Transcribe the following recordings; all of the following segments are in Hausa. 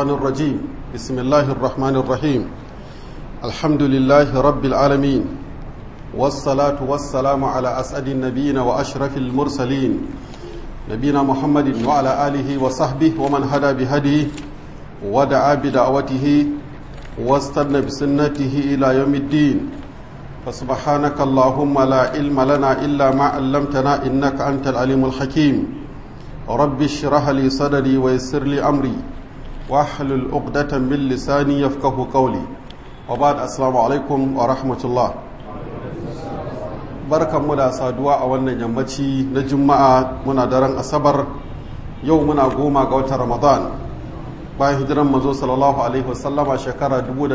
الرجيم بسم الله الرحمن الرحيم الحمد لله رب العالمين والصلاة والسلام على أسعد النبيين وأشرف المرسلين نبينا محمد وعلى آله وصحبه ومن هدى بهديه ودعا بدعوته واستنى بسنته إلى يوم الدين فسبحانك اللهم لا علم لنا إلا ما علمتنا إنك أنت العليم الحكيم رب اشرح لي صدري ويسر لي أمري واحلل عقدة من لساني يفقه قولي وبعد السلام عليكم ورحمة الله barkanmu da saduwa a wannan yammaci na juma'a muna daren asabar yau muna 10 ga watan ramadan bayan hijiran manzo sallallahu alaihi wasallama shekara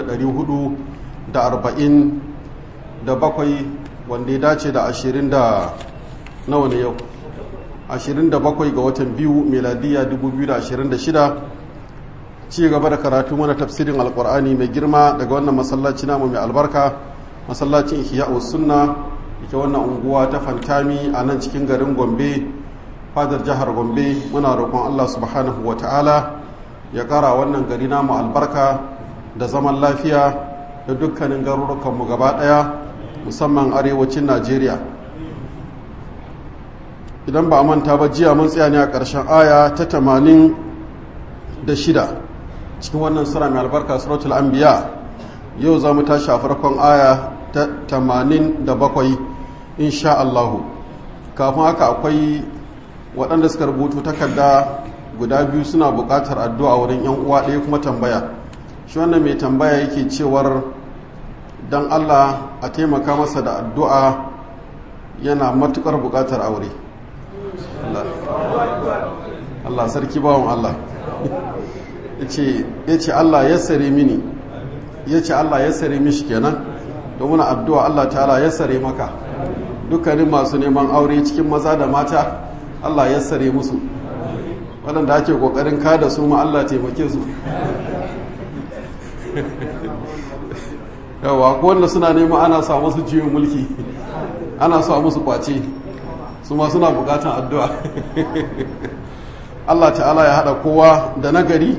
1447 wanda ya dace da 20 da nawa ne yau 27 ga watan biyu miladiya 2026 ci gaba da karatu mana tafsirin alkur'ani mai girma daga wannan masallaci namu mai albarka masallacin ihya'us sunna ita wannan unguwa ta fantami a nan cikin garin gombe fadar jihar gombe muna roƙon Allah subhanahu ta'ala ya ƙara wannan gari namu albarka da zaman lafiya da dukkanin garurukanmu gaba ɗaya musamman arewacin Najeriya. Idan ba a manta ba jiya mun tsaya ne a ƙarshen aya ta 86 cikin wannan sura mai albarka suratul anbiya. Yau za mu tashi a farkon aya ta 87 insha Allah. Kafin haka akwai waɗanda suka rubutu takarda guda biyu suna buƙatar addu'a wurin ‘yan uwa ɗaya kuma tambaya. Shi wannan mai tambaya yake cewar don Allah a taimaka masa da addu'a yana matuƙar buƙatar aure. Allah sarki bawan Allah ya ce Allah ya sare mini ya ce Allah ya sare mishi kenan domin addu'a Allah ta'ala ya sare maka dukkanin masu neman aure cikin maza da mata Allah ya sare musu waɗanda ake ƙoƙarin kada su ma Allah taimake su yawa ko wanda suna neman ana sa musu jiyon mulki ana sa musu kwace su ma suna bukatan addu'a Allah ta'ala ya haɗa kowa da nagari.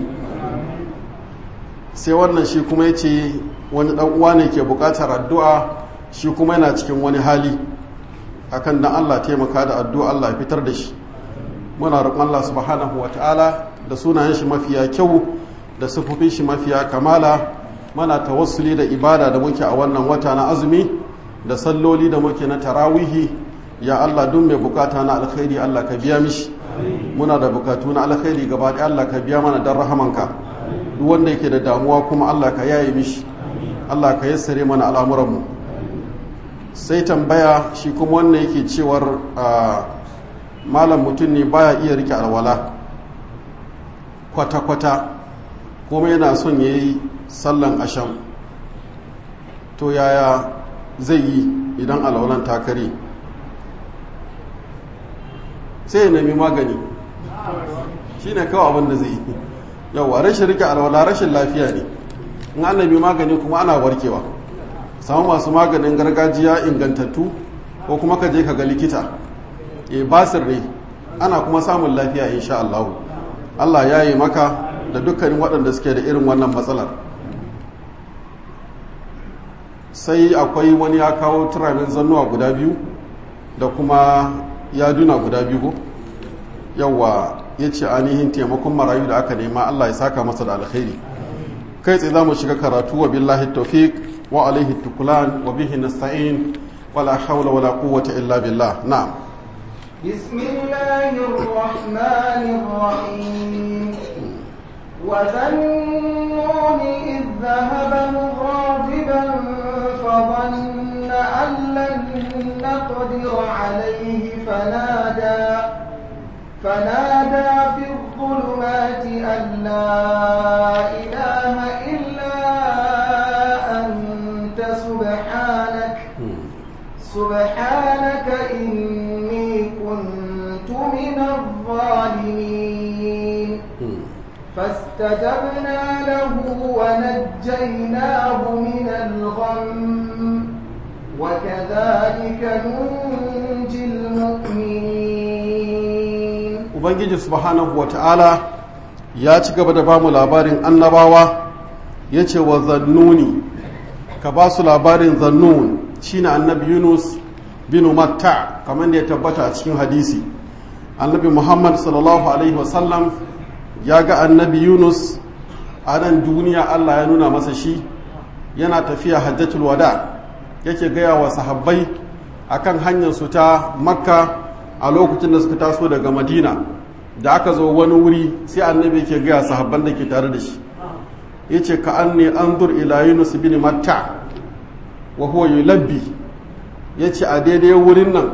Sai wannan shi kuma ya ce wani uwa ne ke bukatar addu'a shi kuma yana cikin wani hali akan dan Allah taimaka da addu'a Allah ya fitar da shi. Muna roƙon Allah subhanahu wa ta'ala da sunayen shi mafiya kyau da sifofin shi mafiya kamala mana tawassuli da ibada da muke a wannan wata na azumi da salloli da muke na tarawihi. Ya Allah duk mai bukata na alkhairi Allah ka biya mishi, muna da bukatu na alkhairi gaba ɗaya Allah ka biya mana don rahamanka. Duk wanda yake da damuwa kuma Allah ka yaye mishi, Allah ka yassare mana al'amuranmu. Sai tambaya shi kuma wannan yake cewar malam mutum ne baya iya rike alwala kwata-kwata kuma yana son ya yi sallan asham, to yaya zai yi idan alwalan ta kare? Sai ya nemi magani, shi ne kawai abin da zai yi. Yauwa rashin rike alwala rashin lafiya ne, in an nemi magani kuma ana warkewa. Samu masu maganin gargajiya ingantattu ko kuma ka je ka ga likita, basir ne ana kuma samun lafiya insha Allah. Allah ya yi maka da dukkanin waɗanda suke da irin wannan matsalar. Sai akwai wani ya kawo turamin zannuwa guda biyu da kuma yaduna guda biyu ko yawa ya ce ainihin taimakon marayu da aka nema Allah ya saka masa da alkhairi. Kai tsaye za mu shiga karatu wa billahi tawfiq wa alaihi tukulan wa bihi nasta'in wala hawla wala quwwata illa billah. Na'am. Bismillahir rahmanir rahim. Wa dhannuni idh dhahaba mughadiban fa dhanna an lan naqdir alayhi فنادى في الظلمات أن لا إله إلا أنت سبحانك إني كنت من الظالمين فاستجبنا له ونجيناه من الغم وكذلك ننجي المؤمنين. Ubangiji subhanahu wa ta'ala ya ci gaba da bamu labarin annabawa ya ce wa zannuni ka ba su labarin zannun shine annabi Yunus bin Matta kamar da ya tabbata a cikin hadisi. Annabi Muhammad sallallahu alaihi wasallam ya ga annabi Yunus a nan duniya, Allah ya nuna masa shi yana tafiya hajjatul wada, yake gaya wa sahabbai akan hanyar su ta Makka a lokacin da suka taso daga Madina. Da aka zo wani wuri sai annabi yake gaya sahabban da ke tare da shi, yace ka anni anzur ila Yunus bin Matta wa huwa yulabbi, yace a daidai wurin nan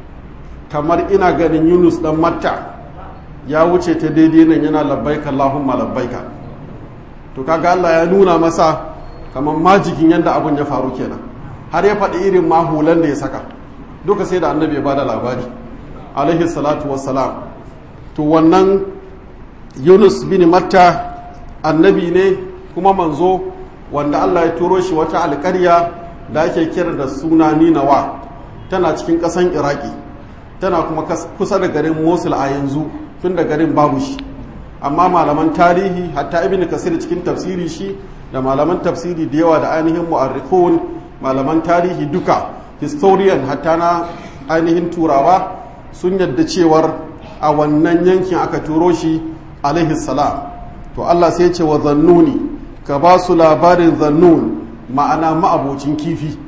kamar ina ganin Yunus dan Matta ya wuce ta daidai nan yana labbaika Allahumma labbaika. To kaga Allah ya nuna masa kamar majikin yanda abun ya faru kenan, har ya faɗi irin mahulan da ya saka duka sai da annabi ya bada labari alaihi salatu wassalam. To wannan Yunus bin Matta annabi ne kuma manzo wanda Allah ya turo shi wata alƙarya da ake kira da suna Ninawa, tana cikin ƙasan Iraki, tana kuma kusa da garin Mosul a yanzu, tun da garin babu shi. Amma malaman tarihi hatta Ibn Kasir cikin tafsiri shi da malaman tafsiri da yawa da ainihin mu'arrikhun, malaman tarihi duka, historian hatta na ainihin turawa sun yadda cewar a wannan yankin aka turo shi alaihi salam. To Allah sai ce wa zannuni ka ba su labarin zannun, ma'ana ma'abocin kifi.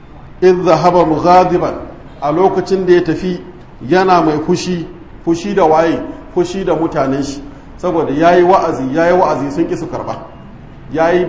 In zahaba mughadiban, a lokacin da ya tafi yana mai fushi da waye, fushi da mutanen shi, saboda yayi wa'azi sun ki su karba, yayi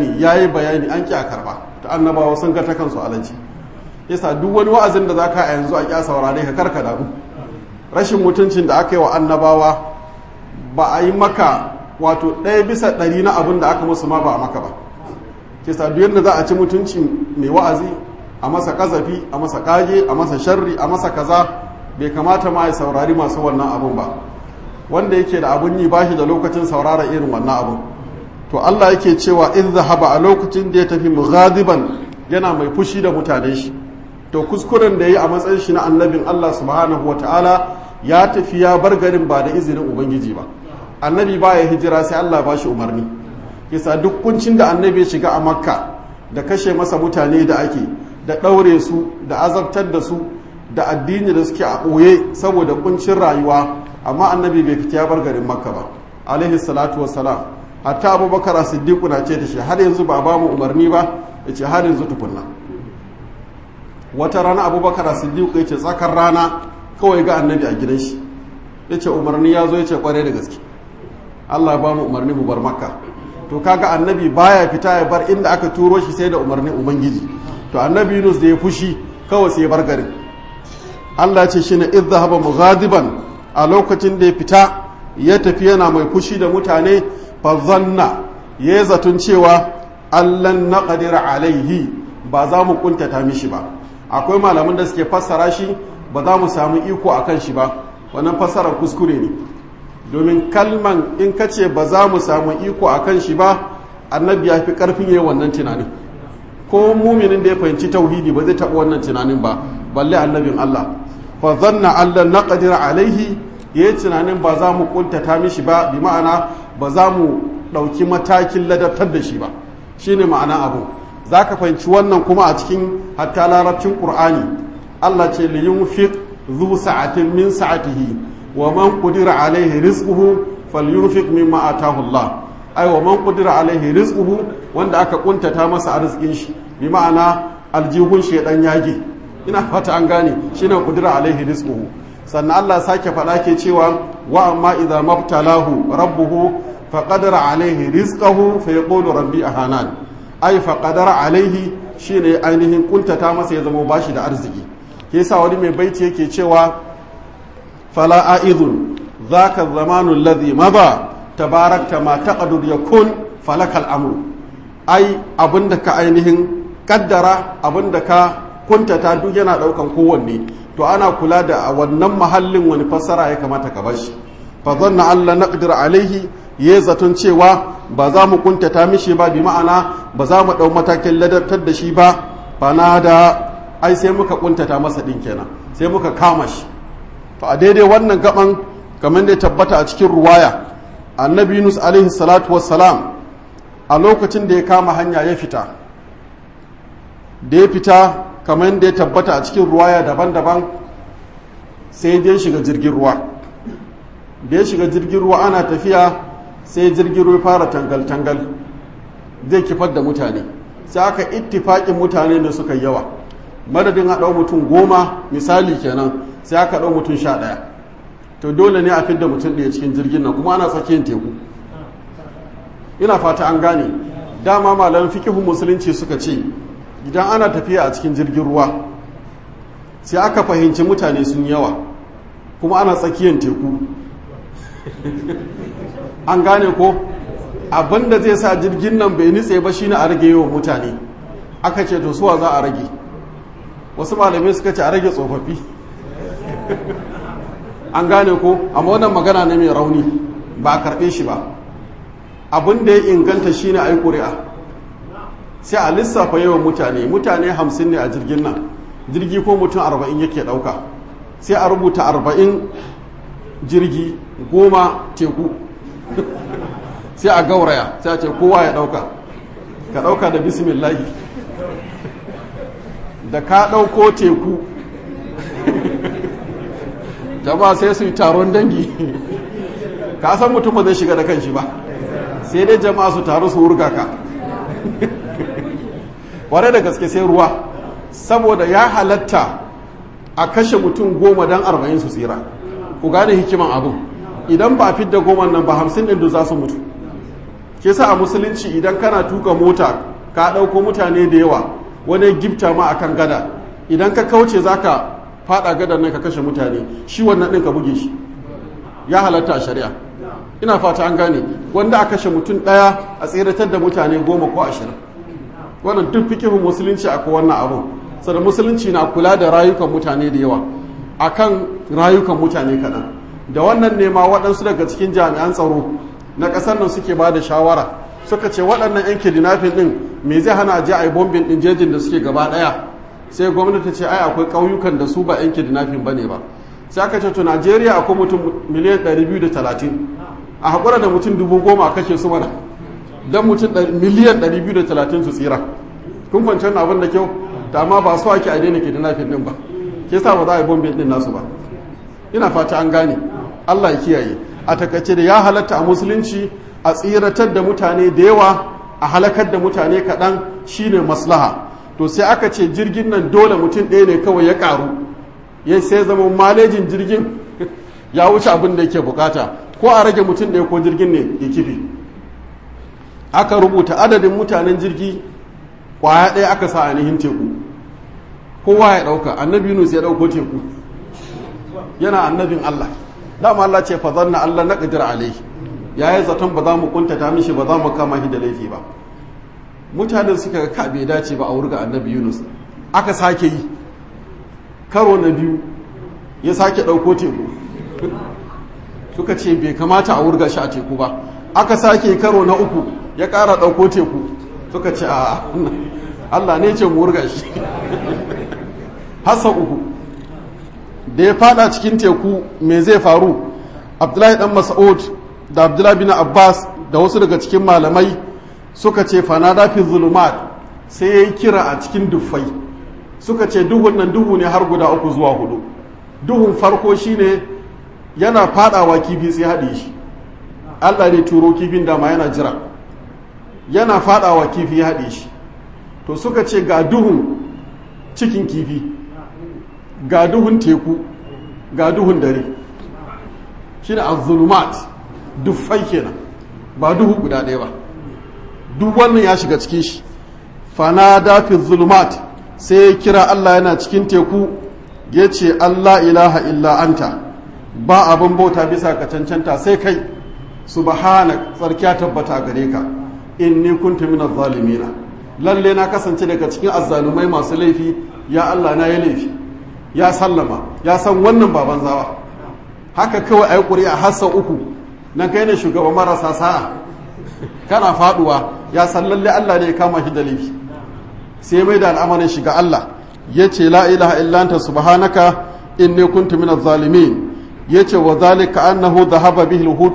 bayani an ki a karba. Ta annabawa sun ga ta kansu alanci. Yasa duk wani wa'azin da zaka a yanzu a kya saurare ka karka damu. Rashin mutuncin da aka yi wa annabawa ba a yi maka wato 1/100 na abin da aka musu ma ba a maka ba. Kisa duk yadda za a ci mutunci mai wa'azi, a masa kazafi, a masa kage, a masa sharri, a masa kaza, bai kamata ma ya saurari masu wannan abun ba. Wanda yake da abun yi bashi da lokacin saurara irin wannan abun. To Allah yake cewa in zahaba, a lokacin da ya tafi mughadiban yana mai fushi da mutanen shi. To kuskuren da yi a matsayin shi na annabin Allah subhanahu wataala, ya tafi ya bar garin ba da izinin ubangiji ba. Annabi ba ya hijira sai Allah ba shi umarni. Kisa duk kuncin da annabi ya shiga a Makka, da kashe masa mutane da ake, da ɗaure su, da azabtar da su, da addini da suke a ɓoye saboda kuncin rayuwa, amma annabi bai fita ya bar garin Makka ba alaihi salatu wassalam. Hatta Abubakar Siddiq na ce da shi, har yanzu ba ba mu umarni ba, yace har yanzu tukunna. Wata rana Abubakar Siddiq yace tsakar rana kawai ga annabi a gidan shi, yace umarni ya zo, yace kware da gaske Allah ba mu umarni mu bar Makka. To kaga annabi baya fita ya bar inda aka turo shi sai da umarnin ubangiji. To annabi Yunus da ya fushi kawai sai ya bar garin. Allah ce shine idhhaba mughadiban, a lokacin da ya fita ya tafi yana mai fushi da mutane, fa zanna ya zatun cewa allan naqdir alaihi, ba za mu kuntata mishi ba. Akwai malaman da suke fassara shi ba za mu samu iko akan shi ba, wannan fassarar kuskure ne. Domin kalman in ka ce ba za mu samu iko akan shi ba, annabi ya fi karfin yayin wannan tunanin. Ko muminin da ya fahimci tauhidi ba zai taɓa wannan tunanin ba, balle annabin Allah. Fa zanna allan naqdir alaihi, yayi tunanin ba za mu kuntata mishi ba, bi ma'ana ba za mu ɗauki matakin ladabtar da shi ba, shine ma'ana abu. Za ka fahimci wannan kuma a cikin hatta larabcin ƙur'ani. Allah ce li yunfiq zu sa'atin min sa'atihi wa man qudira alaihi rizquhu falyunfiq mimma atahu Allah. Ai wa man qudira alaihi rizquhu, wanda aka kuntata masa arzikin shi, bi ma'ana aljihun shedan yage. Ina fata an gane, shine qudira alaihi rizquhu. Sannan Allah sake faɗa ke cewa wa amma idza mabtalahu rabbuhu faqadara alaihi rizqahu fa yaqulu rabbi ahanan. Ai faqadara alaihi shine ainihin kuntata masa ya zama bashi da arziki. Ke yasa wani mai baiti yake cewa fala a'idun zaka zamanu alladhi mada tabarakta ma taqdur yakun falakal amru. Ai abinda ka ainihin kaddara, abinda ka kuntata duk yana daukan kowanne. To ana kula da a wannan mahallin wani fassara ya kamata ka bashi. Fa dhanna alla naqdir alaihi, ya zaton cewa ba za mu kuntata mishi ba, bi ma'ana ba za mu dau matakin ladabtar da shi ba. Fana da ai sai muka kuntata masa din kenan, sai muka kama shi. To a daidai wannan gaban kamar da tabbata a cikin ruwaya, annabi Yunus alaihi salatu wassalam a lokacin da ya kama hanya ya fita kamar da ya tabbata a cikin ruwaya daban-daban sai ya shiga jirgin ruwa da ya shiga jirgin ruwa ana tafiya sai jirgin ruwa fara tangal-tangal zai kifar da mutane sai aka ittifaƙin mutane da suka yawa madadin a ɗau mutum 10 misali kenan sai aka ɗau mutum 11 to dole ne a fidda mutum ɗaya cikin jirgin nan kuma ana tsakiyar teku ina fata an gane dama malaman fikihun musulunci suka ce idan ana tafiya a cikin jirgin ruwa sai aka fahimci mutane sun yawa kuma ana tsakiyar teku an gane ko abinda zai sa jirgin nan bai nitse ba shine a rage yawan mutane aka ce to suwa za a rage wasu malamai suka ce a rage tsofaffi an gane ko amma wannan magana ne mai rauni ba a karɓe shi ba abin da ya inganta shine a yi ƙuri'a sai a lissafa yawan mutane 50 ne a jirgin nan jirgi ko mutum 40 yake ɗauka sai a rubuta 40 jirgi 10 teku sai a gauraya sai a ce kowa ya ɗauka ka ɗauka da bismillahi da ka ɗauko teku jama'a sai su yi taron dangi ka san mutum ba zai shiga da kanshi ba sai dai jama'a su taru su wurga ka ware da gaske sai ruwa saboda ya halatta a kashe mutum 10 don 40 su tsira ku gane hikiman abin idan ba fidda 10 nan ba 50 ɗin da za su mutu ke sa a musulunci idan kana tuka mota ka ɗauko mutane da yawa wani gifta ma akan gada idan ka kauce za ka fada gadar nan ka kashe mutane shi wannan ɗin ka buge shi ya halatta a shari'a ina fata an gane wanda a kashe mutum ɗaya a tseratar da mutane 10 ko 20 wannan duk fikihun musulunci akwai wannan abu sada musulunci na kula da rayukan mutane da yawa akan rayukan mutane kaɗan da wannan ne ma waɗansu daga cikin jami'an tsaro na ƙasar nan suke ba da shawara suka ce waɗannan 'yan kidnapping ɗin me zai hana je a yi bombin ɗin jejin da suke gaba ɗaya sai gwamnati ce ai akwai ƙauyukan da su ba 'yan kidnapping ba ne ba sai aka ce to najeriya akwai mutum miliyan 230 a haƙura da mutum 10,000 a kashe su mana don mutum miliyan 230 su tsira kun kwanci wannan abin da kyau ta amma ba su ake a daina kidnapping ɗin ba ke sa ba za a yi bombin ɗin nasu ba ina fata an gane allah ya kiyaye a takaice da ya halatta a musulunci a tsiratar da mutane da yawa a halakar da mutane kaɗan shine maslaha to sai aka ce jirgin nan dole mutum ɗaya ne kawai ya ƙaru ya sai zama malejin jirgin ya wuce abin da yake bukata ko a rage mutum ɗaya ko jirgin ne ya kifi aka rubuta adadin mutanen jirgi kwaya ɗaya aka sa ainihin teku kowa ya ɗauka annabi Yunus ya ɗauko teku yana annabin Allah dama Allah ce fa zanna Allah na qadir alaihi yayi zaton ba za mu kuntata mishi ba za mu kama shi da laifi ba mutanen suka ga bai dace ba a wurga annabi Yunus aka sake yi karo na biyu ya sake ɗauko teku suka ce bai kamata a wurga shi a teku ba aka sake karo na uku ya ƙara ɗauko teku suka ce a Allah ne ce mu wurga shi hasa uku da ya fada cikin teku me zai faru abdullahi dan mas'ud da abdullahi bin abbas da wasu daga cikin malamai suka ce fanada fi zulumat sai ya yi kira a cikin duffai suka ce duhun nan duhu ne har guda 3 zuwa 4 duhun farko shine yana fadawa kifi sai haɗe shi Allah ne turo kifin dama yana jira yana fadawa kifi ya haɗe shi to suka ce ga duhun cikin kifi ga duhun teku ga duhun dare shine az-zulumat duffai kenan ba duhu guda ɗaya ba duk wannan ya shiga cikin shi fanada fi zulumat sai ya kira Allah yana cikin teku ya ce Allah ilaha illa anta ba abin bauta bisa ka cancanta sai kai subhanak tsarkiya tabbata gare ka inni kuntu minaz zalimina lalle na kasance daga cikin azzalumai masu laifi ya Allah na yi laifi ya sallama ya san wannan baban zawa haka kawai ayi ƙuri'a hassa 3 nan kai ne shugaban marasa sa'a kana faduwa ya san lalle Allah ne ya kama shi da laifi sai mai da al'amarin shiga Allah yace la ilaha illa anta subhanaka inni kuntu minaz zalimin yace wa zalika annahu dhahaba bihi al-hutu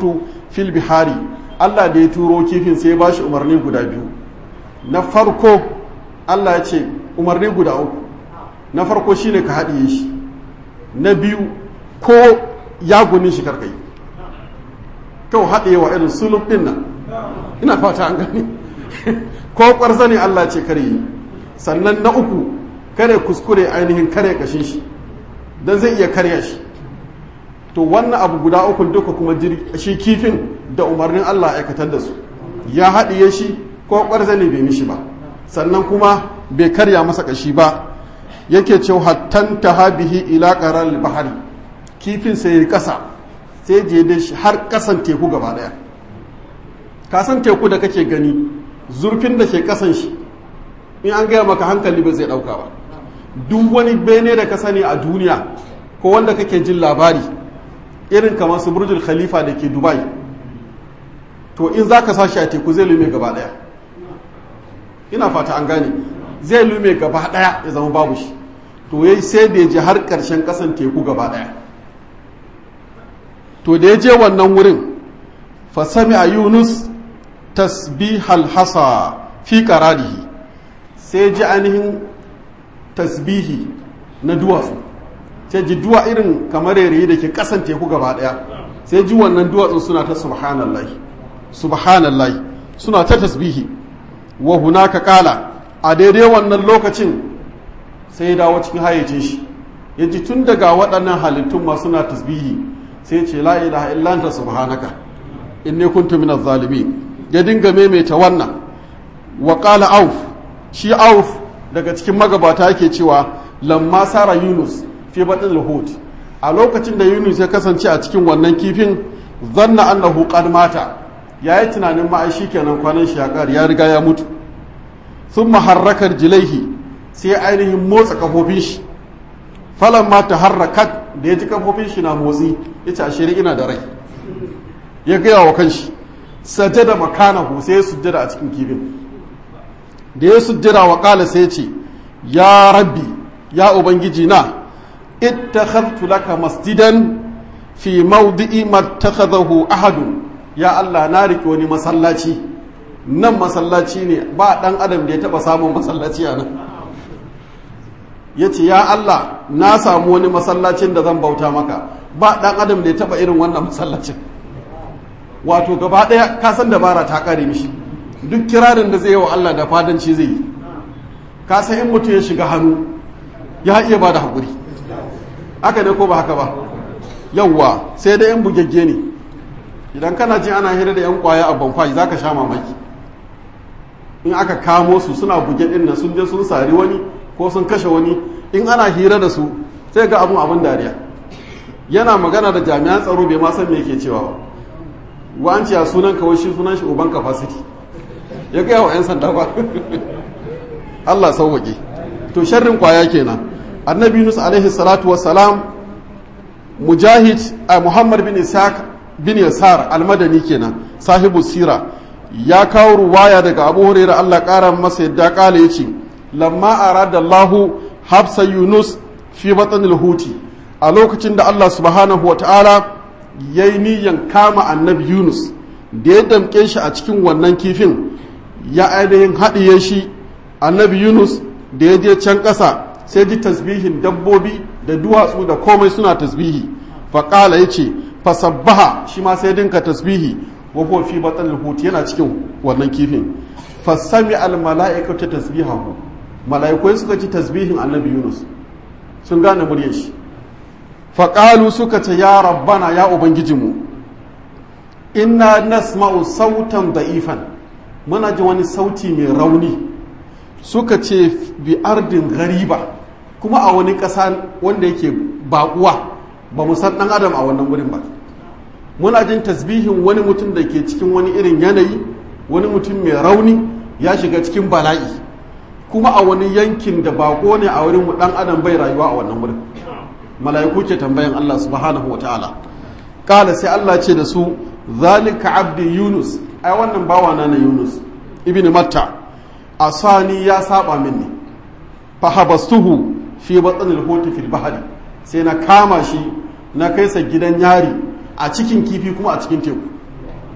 fil bihari Allah da ya turo kifin sai ya bashi umarni guda biyu. Na farko Allah ya ce umarni guda uku. Na farko shine ka haɗiye shi. Na biyu ko ya gunin shi karkai. Kau haɗiye wa irin sulub ɗin nan. Ina fata an gani. Ko ƙwarza ne Allah ce kare yi. Sannan na uku kare kuskure ainihin kare kashin shi. Don zai iya karya shi. To wannan abu guda uku duka kuma shi kifin da umarnin Allah aikatar da su. Ya haɗiye shi ko ƙwarza ne bai mishi ba. Sannan kuma bai karya masa kashi ba. Yake cewa hattan tahabihi ila qaral bahari. Kifin sai ya kasa sai je da shi har kasan teku gaba daya. Kasan teku da kake gani zurfin da ke kasan shi in an gaya maka hankali ba zai dauka ba. Duk wani bene da ka sani a duniya ko wanda kake jin labari irin kamar su Burjul Khalifa da ke Dubai, to in za ka sashi a teku zai lume gaba daya. Ina fata an gane, zai lume gaba daya ya zama babu shi. To yayi sai da ya je har karshen kasan teku gaba daya. To da ya je wannan wurin fa sami'a Yunus tasbihal hasa fi qararihi, sai ji ainihin tasbihi na duwatsu, sai ji duwa irin kamar rairayi da ke kasan teku gaba daya, sai ji wannan duwatsun suna ta subhanallahi subhanallahi suna ta tasbihi. Wa hunaka kala, a daidai wannan lokacin sai ya dawo cikin hayyacin shi, ya ji tun daga waɗannan halittun ma suna tasbihi, sai ce la ilaha illa anta subhanaka inni kuntu minaz zalimin. Ya dinga maimaita wannan. Wa qala auf, shi auf daga cikin magabata yake cewa lamma sara Yunus fi batn al-hut, a lokacin da Yunus ya kasance a cikin wannan kifin, zanna annahu qad mata, yayi tunanin ma ai shikenan kwanan shi ya kare, ya riga ya mutu. Thumma harraka jilaihi, sai ainihin motsa kafofin shi. Falamma taharrakat, da ya ji kafofin shi na motsi, yace ashe ina da rai. Ya gaya wa kanshi, sajada makanahu, sai ya sujjada a cikin kifin. Da ya sujjada wa kala sai ya ce, ya rabbi, ya ubangiji na, ittakhadtu laka masjidan fi mawdi'i mattakhadahu ahadun. Ya Allah, na rike wani masallaci, nan masallaci ne, ba dan adam da ya taba samun masallaci a nan. Yace ya Allah, na samu wani masallacin da zan bauta maka, ba dan adam da ya taba irin wannan masallacin. Wato gaba daya ka san dabara ta kare mishi, duk kirarin da zai yi wa Allah da fadanci zai yi. Ka san in mutum ya shiga hannu ya iya ba da haƙuri, haka ne ko ba haka ba? Yawwa, sai da yan bugegge ne. Idan kana jin ana hira da yan kwaya a banfaji za ka sha mamaki. In aka kamo su suna buge ɗin nan, sun je sun sari wani ko sun kashe wani, in ana hira da su sai ga abin dariya. Yana magana da jami'an tsaro bai ma san me yake cewa ba. Wa'anci a sunan kawai shi sunan shi uban capacity, ya gaya wa 'yan sanda ba. Allah sauwaƙe. To sharrin kwaya kenan. Annabi Yunus alaihi salatu wassalam, Mujahid a Muhammad bin Ishaq bin Yasar al-Madani kenan, sahibu sira, ya kawo ruwaya daga Abu Hurairah Allah ƙara masa yadda kala yace, lamma arada Allahu habsa Yunus fi batnil huti, a lokacin da Allah subhanahu wa ta'ala yayi niyan kama annabi Yunus, da ya damke shi a cikin wannan kifin, ya ainihin haɗiye shi. Annabi Yunus da ya je can ƙasa sai ji tasbihin dabbobi da duwatsu da komai suna tasbihi. Faƙala ya ce fasabbaha, shi ma sai dinka tasbihi. Wa huwa fi batnil hut, yana cikin wannan kifin. Fasami al mala'ikatu tasbihahu, mala'ikai suka ci tasbihin annabi Yunus, sun gane muryar shi. Faƙalu suka ce ya rabbana, ya ubangijinmu, inna nasma'u sautan da'ifan, muna ji wani sauti mai rauni. Suka ce bi ardin gariba, kuma a wani ƙasa wanda yake baƙuwa, ba mu san ɗan adam a wannan wurin ba. Muna jin tasbihin wani mutum da ke cikin wani irin yanayi, wani mutum mai rauni ya shiga cikin bala'i, kuma a wani yankin da baƙo ne a wurin mu, ɗan adam bai rayuwa a wannan wurin. Mala'iku ke tambayan Allah subhanahu wa ta'ala. Kala sai Allah ce da su, zalika abdi Yunus, ai wannan bawana na Yunus ibn Matta, asani ya saba minni, fa habastuhu fi batnil huti fil bahri, sai na kama shi na kai sa gidan yari a cikin kifi kuma a cikin teku.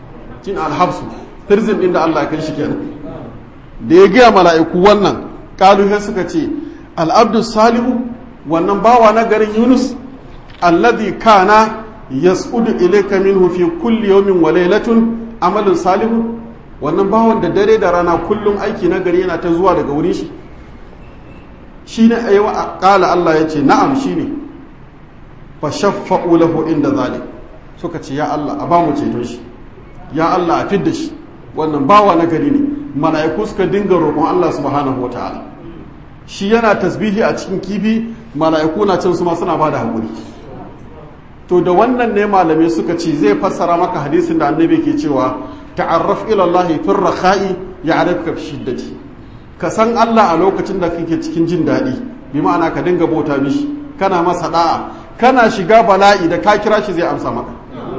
cin alhabsu prison din da Allah ya kai shi kenan da ya gaya mala'iku wannan kalu sai suka ce al-abdu salihu wannan bawa na garin Yunus alladhi kana yas'udu ilayka minhu fi kulli yawmin wa laylatun amalun salihu wannan bawan da dare da rana kullum aiki na gari yana ta zuwa daga wurin shi shine ayywa qala Allah yace na'am shine fa shaffa'u lahu inda zalik suka ce ya Allah a ba mu ceton shi ya Allah a fidda shi wannan bawa na gari ne mala'iku suka dinga roƙon Allah subhanahu wataala shi yana tasbihi a cikin kifi mala'iku na can su ma suna bada hakuri to da wannan ne malamai suka ce zai fassara maka hadisin da annabi ke cewa ta'arraf ila Allah fi rakha'i ya'rifka fi shiddati ka san Allah a lokacin da kake cikin jin daɗi bi ma'ana ka dinga bauta mishi kana masa da'a kana shiga bala'i da ka kira shi zai amsa maka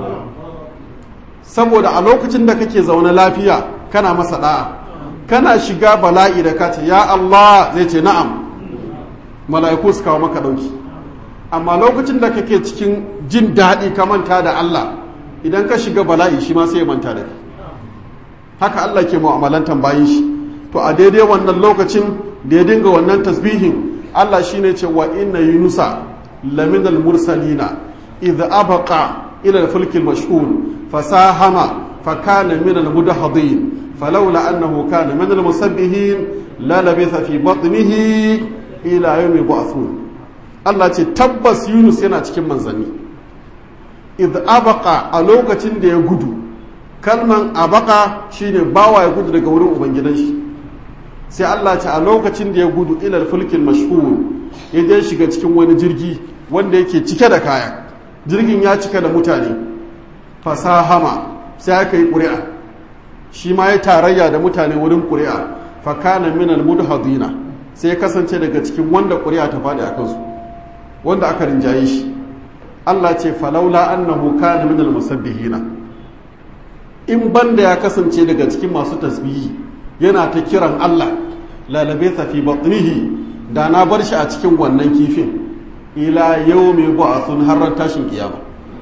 saboda a lokacin da kake zaune lafiya kana masa da'a kana shiga bala'i da ka ce ya Allah zai ce na'am mala'iku su kawo maka dauki amma lokacin da kake cikin jin daɗi ka manta da Allah idan ka shiga bala'i shi ma sai ya manta da kai haka Allah ke mu'amalantan bayin shi to a daidai wannan lokacin da ya dinga wannan tasbihin Allah shine ce wa inna yunusa laminal mursalina idh abaqa ila al-fulk al-mashhun fasahama fakana min al-mudahhidin falawla annahu kana min al-musabbihin la labitha fi batnihi ila yawmi yub'athun Allah ce tabbas Yunus yana cikin manzanni idh abaqa a lokacin da ya gudu kalman abaqa shine bawa ya gudu daga wurin ubangidan shi sai Allah ce a lokacin da ya gudu ila al-fulk al-mashhun ya je shiga cikin wani jirgi wanda yake cike da kaya jirgin ya cika da mutane fasahama sai aka yi ƙuri'a shi ma ya tarayya da mutane wurin ƙuri'a fakana min al-mudhadina sai ya kasance daga cikin wanda ƙuri'a ta faɗi a kansu wanda aka rinjaye shi Allah ce falaula annahu kana min al-musabbihina in banda ya kasance daga cikin masu tasbihi yana ta kiran Allah la labitha fi batnihi da na bar shi a cikin wannan kifin ila yawmi ba'athun har tashin kiyama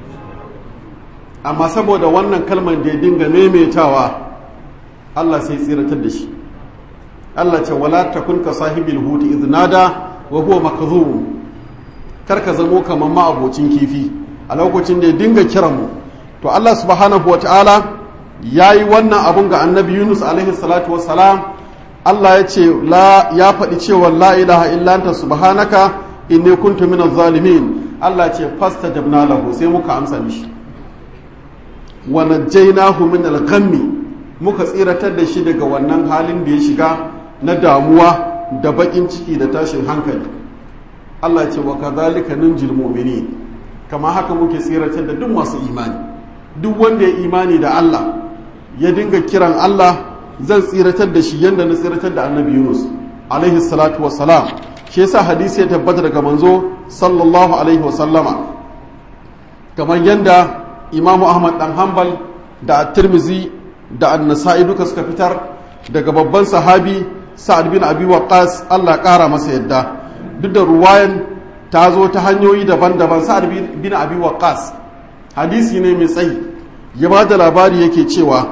amma saboda wannan kalmar da ya dinga maimaitawa Allah sai tsiratar da shi Allah ce wala takun ka sahibil huti idh nada wa huwa makdhum karka zamo kaman ma'abocin kifi a lokacin da ya dinga kiran mu to Allah subhanahu wataala yayi wannan abun ga annabi Yunus alaihi salatu wassalam Allah ya ce ya faɗi cewa la ilaha illa anta subhanaka inni kuntu minaz zalimin Allah ce fastajabna lahu sai muka amsa mishi wa najjaynahu min al-ghammi muka tsiratar da shi daga wannan halin da ya shiga na damuwa da bakin ciki da tashin hankali Allah ce wa kadhalika nunjil mu'minin kama haka muke tsiratar da duk masu imani duk wanda ya imani da Allah ya dinga kiran Allah zan tsiratar da shi yanda na tsiratar da annabi Yunus alaihi salatu wassalam shi yasa hadisi ya tabbata daga manzo sallallahu alaihi wasallama kamar yanda Imam Ahmad dan Hanbal da At-Tirmidhi da An-Nasa'i duka suka fitar daga babban sahabi Sa'ad bin Abi Waqqas Allah kara masa yadda duk da ruwayan ta zo ta hanyoyi daban-daban Sa'ad bin Abi Waqqas hadisi ne mai tsayi ya ba da labari yake cewa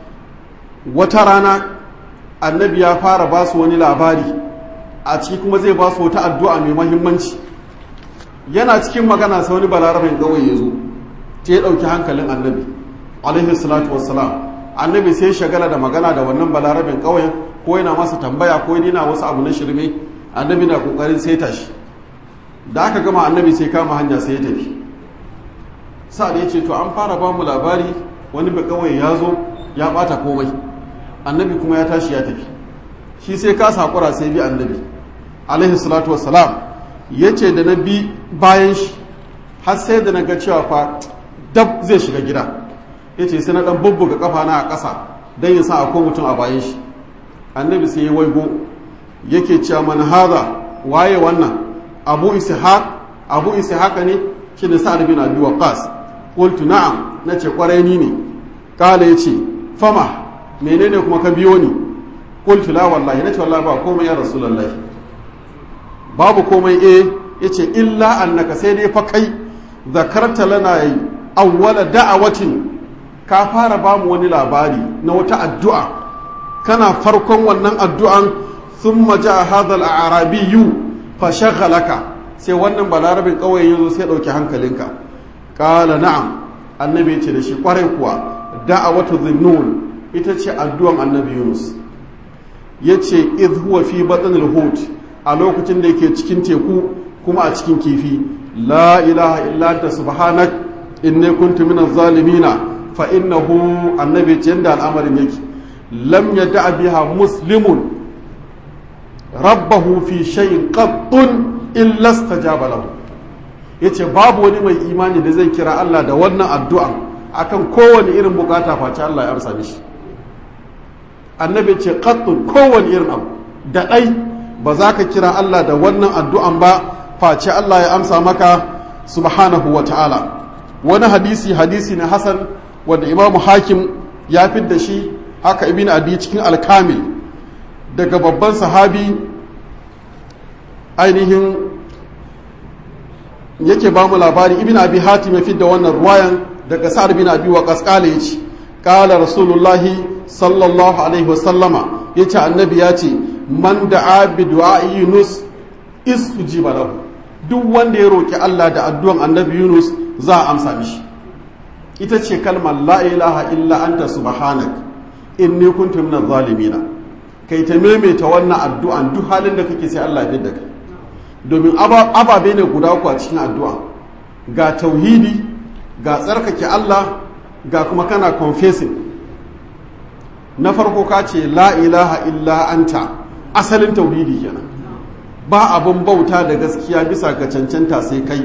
wata rana annabi ya fara ba su wani labari a ciki kuma zai ba su wata addu'a mai mahimmanci yana cikin magana sai wani balarabin gawai ya zo ta ya ɗauki hankalin annabi alaihi salatu wassalam annabi sai shagala da magana da wannan balarabin ƙauyen ko yana masa tambaya ko yana wasu abu na shirme annabi na ƙoƙarin saita shi da aka gama annabi sai kama hanya sai ya tafi sa'ad ya ce to an fara ba mu labari wani ba ƙauye ya zo ya ɓata komai annabi kuma ya tashi ya tafi shi sai ka sakura sai bi annabi alaihi salatu wassalam ya ce da na bi bayan shi har sai da na ga cewa fa dab zai shiga gida ya ce sai na ɗan bubbuga kafa na a ƙasa don yin sa akwai mutum a bayan shi annabi sai ya waigo yake cewa man haza waye wannan abu ishaq ne shi da sa'ad bin abi waqqas qultu na'am nace kwarai ni ne kala yace fama menene kuma ka biyo ni qultu la wallahi nace wallahi ba komai ya rasulullahi babu komai yace illa annaka sai dai fa kai zakarta lana awwala da'awatin ka fara ba mu wani labari na wata addu'a kana farkon wannan addu'an thumma ja'a hadha al-a'rabiyyu fa shaghalaka sai wannan balarabin kauye yazo sai dauki hankalinka qala na'am annabi ya ce da shi kwarai kuwa da'awatu dhinnun ita ce addu'an annabi Yunus yace idh huwa fi batn al-hut a lokacin da yake cikin teku kuma a cikin kifi la ilaha illa anta subhanak inni kuntu minaz zalimina fa innahu annabi ce da al'amarin yake lam yada'a biha muslimun rabbahu fi shay'in qattun illa istajaba lahu yace babu wani mai imani da zai kira Allah da wannan addu'a akan kowane irin bukata face Allah ya amsa mishi annabi ce qattun kowane irin abu da dai ba za ka kira Allah da wannan addu'an ba face Allah ya amsa maka subhanahu wa ta'ala wani hadisi na hasan wanda imamu hakim ya fidda shi haka ibn adi cikin alkamil daga babban sahabi ainihin yake ba mu labari ibn abi hatim ya fidda wannan ruwayan daga sa'ad bin abi waqas qala yace qala rasulullahi sallallahu alaihi wasallama yace annabi yace man da'a bi du'a'i yunus istujiba lahu duk wanda ya roki Allah da addu'an annabi Yunus za a amsa mishi ita ce kalmar la ilaha illa anta subhanak inni kuntu minaz zalimina kai ta maimaita wannan addu'an duk halin da kake sai Allah ya da kai domin ababe ne guda ku a cikin addu'a ga tauhidi ga tsarkake Allah ga kuma kana confessing na farko ka ce la ilaha illa anta asalin tauhidi kenan ba abin bauta da gaskiya bisa ga cancanta sai kai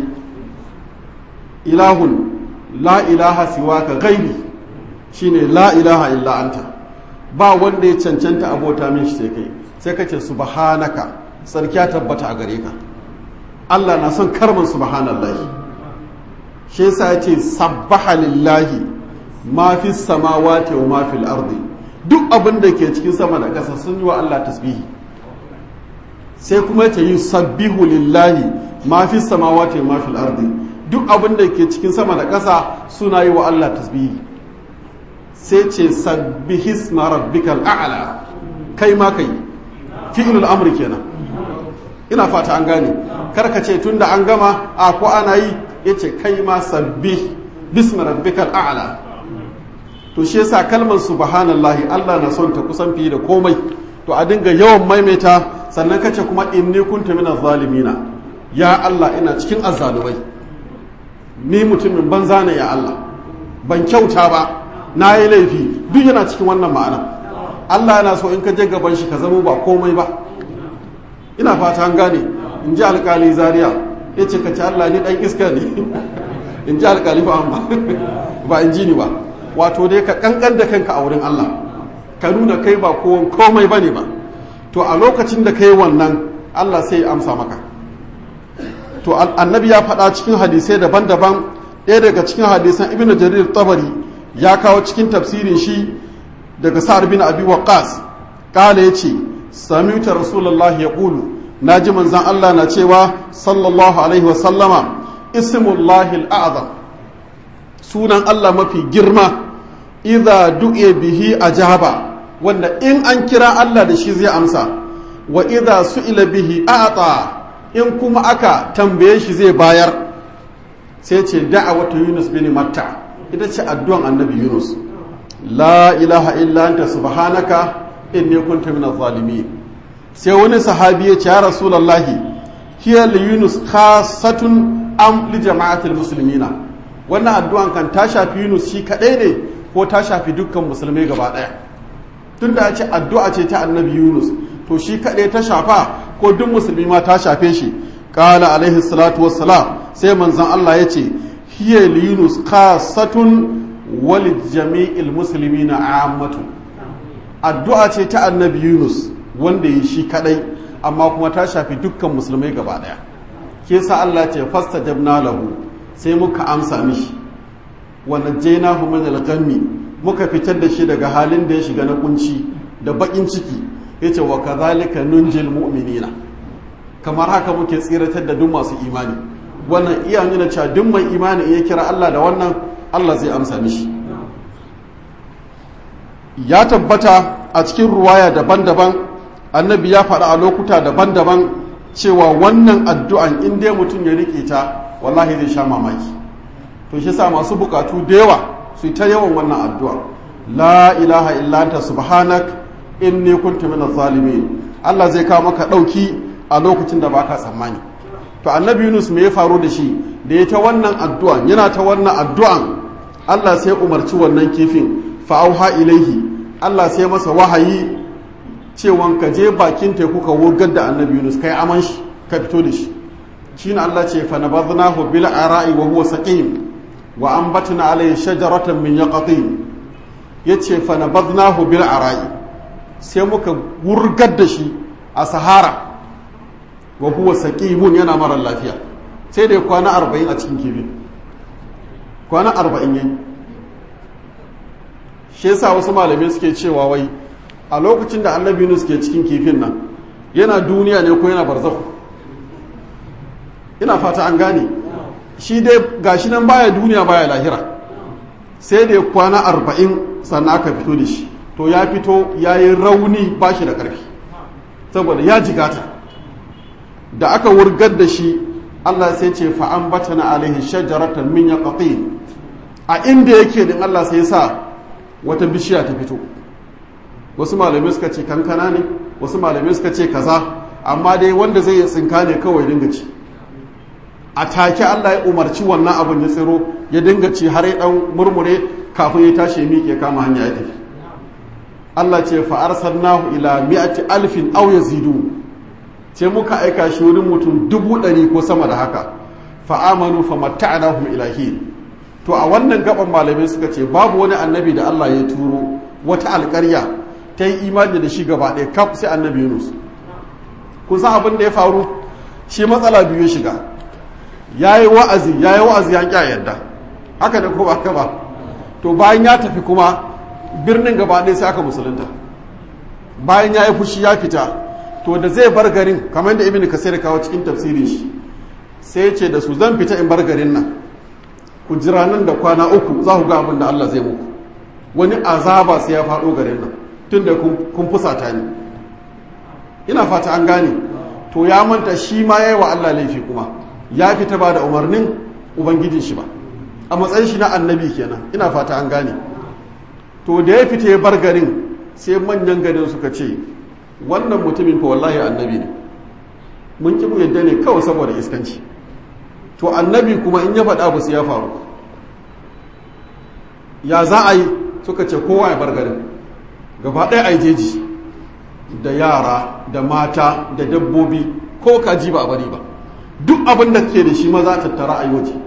ilahun la ilaha siwaka ghairi shine la ilaha illa anta ba wanda ya cancanta abota min shi sai kai sai kace subhanaka sarkiya tabbata a gare ka Allah na son karman subhanallahi shi yasa yace sabbaha lillahi ma fi samawati wa ma fil ardi duk abin da ke cikin sama da ƙasa sun yi wa Allah tasbihi sai kuma yace yusabbihu lillahi ma fi samawati wa ma fil ardi duk abin da ke cikin sama da ƙasa suna yi wa Allah tasbihi sai ce sabbihisma rabbikal a'la kai ma kai fi'lul amri kenan ina fata an gane karka ce tunda an gama a ko ana yi yace kai ma sabbih bismi rabbikal a'la to shi yasa kalmar subhanallahi Allah na son ta kusan fiye da komai to a dinga yawan maimaita sannan kace kuma inni kuntu minaz zalimina ya Allah ina cikin azzalumai ni mutumin banza ne ya Allah ban kyauta ba na yi laifi duk yana cikin wannan ma'ana Allah yana so in ka je gaban shi ka zama ba komai ba ina fata an gane in ji alkali zaria ya ce ka ci Allah ni dan iska ne in ji alkali fa amma ba in ji ni ba wato dai ka kankan da kanka a wurin Allah ka nuna kai ba komai ba ne ba to a lokacin da ka yi wannan Allah sai ya amsa maka to annabi ya faɗa cikin hadisai daban-daban ɗaya daga cikin hadisan ibnu jarir tabari ya kawo cikin tafsirin shi daga sa'ad bin abi waqqas kala yace sami'tu rasulullahi yaqulu naji manzon Allah na cewa sallallahu alaihi wa sallama ismullahi al'azam sunan Allah mafi girma idza du'a bihi ajaba wanda in an kira Allah da shi zai amsa wa idza su'ila bihi a'ta in kuma aka tambaye shi zai bayar sai ce da'awatu Yunus bin Matta ita ce addu'an annabi Yunus la ilaha illa anta subhanaka inni kuntu minaz zalimin sai wani sahabi ya ce ya rasulullahi hiya li Yunus khassatun am li jama'atil muslimina wannan addu'an kan ta shafi Yunus shi kadai ne ko ta shafi dukkan musulmai gaba daya tunda ya ce addu'a ce ta annabi Yunus to shi kadai ta shafa ko duk musulmi ma ta shafe shi qala alaihi salatu wassalam sai manzon Allah ya ce hiya li Yunus khassatun wal jami'il muslimina ammatun addu'a ce ta annabi Yunus wanda yi shi kadai amma kuma ta shafi dukkan musulmai gaba daya ke sa Allah ce fastajabna lahu sai muka amsa mishi wa najaynahu min al-ghammi muka fitar da shi daga halin da ya shiga na kunci da bakin ciki yace wa kadhalika nunjil mu'minina kamar haka muke tsiratar da duk masu imani wannan iya nuna cewa duk mai imani ya kira Allah da wannan Allah zai amsa mishi ya tabbata a cikin ruwaya daban-daban annabi ya faɗa a lokuta daban-daban cewa wannan addu'an in dai mutum ya rike ta wallahi zai sha mamaki. To shi sa masu bukatu da yawa su ta yawan wannan addu'a, la ilaha illa anta subhanak inni kuntu minaz zalimin. Allah zai kawo maka ɗauki a lokacin da baka tsammani. To annabi Yunus me ya faru da shi da ya ta wannan addu'an, yana ta wannan addu'an Allah sai umarci wannan kifin fa'auha ilaihi, Allah sai masa wahayi cewan ka je bakin teku ka wurgar da annabi Yunus kai aman shi ka fito da shi. Shine Allah ce fa nabadnahu bil ara'i wa huwa saqim wa anbatna alayhi shajaratan min yaqtin. Yace fa nabadnahu bil ara'i, sai muka wurgar da shi a sahara wa huwa saqimun, yana mara lafiya. Sai da kwana 40 a cikin kifi, kwana 40 yayi. Shi yasa wasu malamai suke cewa wai a lokacin da annabi Yunus ke cikin kifin nan yana duniya ne ko yana barzakhu. Ina fata an gane, shi dai gashi nan baya duniya baya lahira. Sai da kwana 40 sannan aka fito da shi. To ya fito ya yi rauni ba shi da ƙarfi saboda ya jigata. Da aka wurgar da shi Allah sai ce fa'an bata na alaihi shajaratan min yaqtin, a inda yake din Allah sai sa wata bishiya ta fito. Wasu malamai suka ce kankana ne, wasu malamai suka ce kaza, amma dai wanda zai tsinka ne kawai dinga ci. A take Allah ya umarci wannan abin ya tsiro ya dinga ci har ya dan murmure kafin ya tashi miƙe kama hanya ya tafi. Allah ce fa arsalnahu ila mi'ati alfin aw yazidu, ce muka aika shi wurin mutum 100,000 ko sama da haka. Fa amanu fa matta'nahum ila hin. To a wannan gaban malamai suka ce babu wani annabi da Allah ya turo wata alƙarya ta yi imani da shi gaba ɗaya kaf sai annabi Yunus. Kun san abin da ya faru, shi matsala biyu ya shiga. Yayi wa'azi ya ƙya yadda, haka da ko ba ka ba. To bayan ya tafi kuma birnin gaba ɗaya sai aka musulunta. Bayan ya yi fushi ya fita, to da zai bar garin kamar da ibn kasir kawo cikin tafsirin shi, sai ya ce da su zan fita in bar garin nan, ku jira nan da kwana 3 za ku ga abin da Allah zai muku. Wani azaba sai ya faɗo garin nan tun da kun fusata ni. Ina fata an gane. To ya manta shi ma ya yi wa Allah laifi, kuma ya fita ba da umarnin ubangijin shi ba, a matsayin shi na annabi kenan. Ina fata an gane. To da ya fita ya bar garin sai manyan garin suka ce wannan mutumin fa wallahi annabi ne, mun ki mu yadda ne kawai saboda iskanci. To annabi kuma in ya faɗa abu sai ya faru, ya za a yi? Suka ce kowa ya bar garin gaba ɗaya a jeji, da yara da mata da dabbobi, ko kaji ba a bari ba, duk abin da ke da shi maza tattara a yi waje.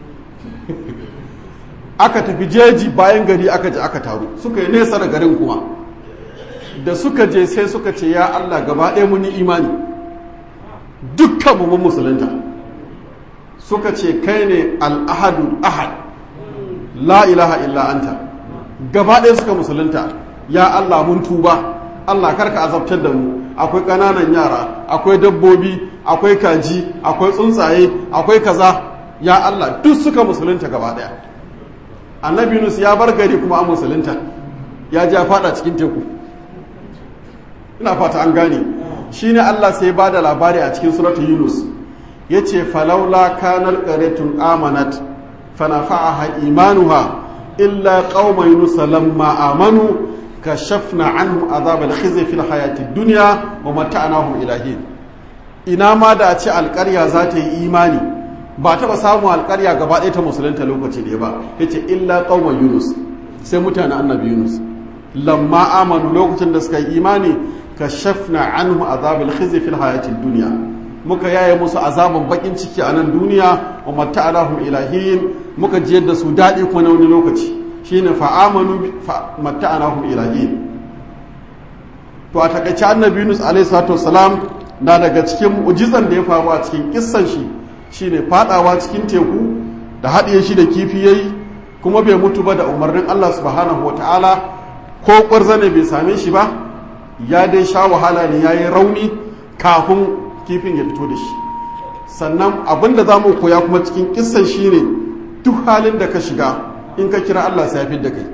Aka tafi jeji bayan gari aka je aka taru, suka yi nesa da garin kuma. Da suka je sai suka ce ya Allah gaba ɗaya mun yi imani, dukkan mu musulunta. Suka ce kai ne al-ahadul ahad, la ilaha illa anta. Gaba ɗaya suka musulunta. Ya Allah mun tuba, Allah karka azabtar da mu. Akwai ƙananan yara, akwai dabbobi, akwai kaji, akwai tsuntsaye, akwai kaza. Ya Allah duk suka musulunta gaba ɗaya. Annabi Yunus ya bar gari kuma a musulunta, ya ja fada cikin teku. Ina fata an gane. Shine Allah sai ba da labari a cikin suratul Yunus, yace falaula kanal qaryatun amanat fanafa'aha imanuha illa qauma yunus lamma amanu kashafna anhum azab al-khizy fil hayati dunya wa mata'nahum ila hin. Ina ma da a ce alƙarya za ta yi imani, ba taɓa samun alƙarya gaba ɗaya ta musulunta lokaci ɗaya ba. Yace illa qauma yunus, sai mutanen annabi Yunus lamma amanu, lokacin da suka yi imani kashafna anhum azab al-khizy fil hayati dunya, muka yaye musu azaban bakin ciki a nan duniya wa mata'alahum ilahin, muka jiyar da su daɗi kuma na wani lokaci. Shine fa'amanu mata'alahum ilahin. To a takaice annabi Yunus alaihi salatu wassalam na daga cikin mu'jizan da ya faru a cikin kissan shi shine fadawa cikin teku da haɗiye shi da kifi yayi, kuma bai mutu ba da umarnin Allah subhanahu wataala, ko ƙwarzane bai same shi ba, ya dai sha wahala ne, yayi rauni kafin kifin ya fito da shi. Sannan abinda za mu koya kuma cikin kissan shi ne duk halin da ka shiga in ka kira Allah sai ya fi da kai.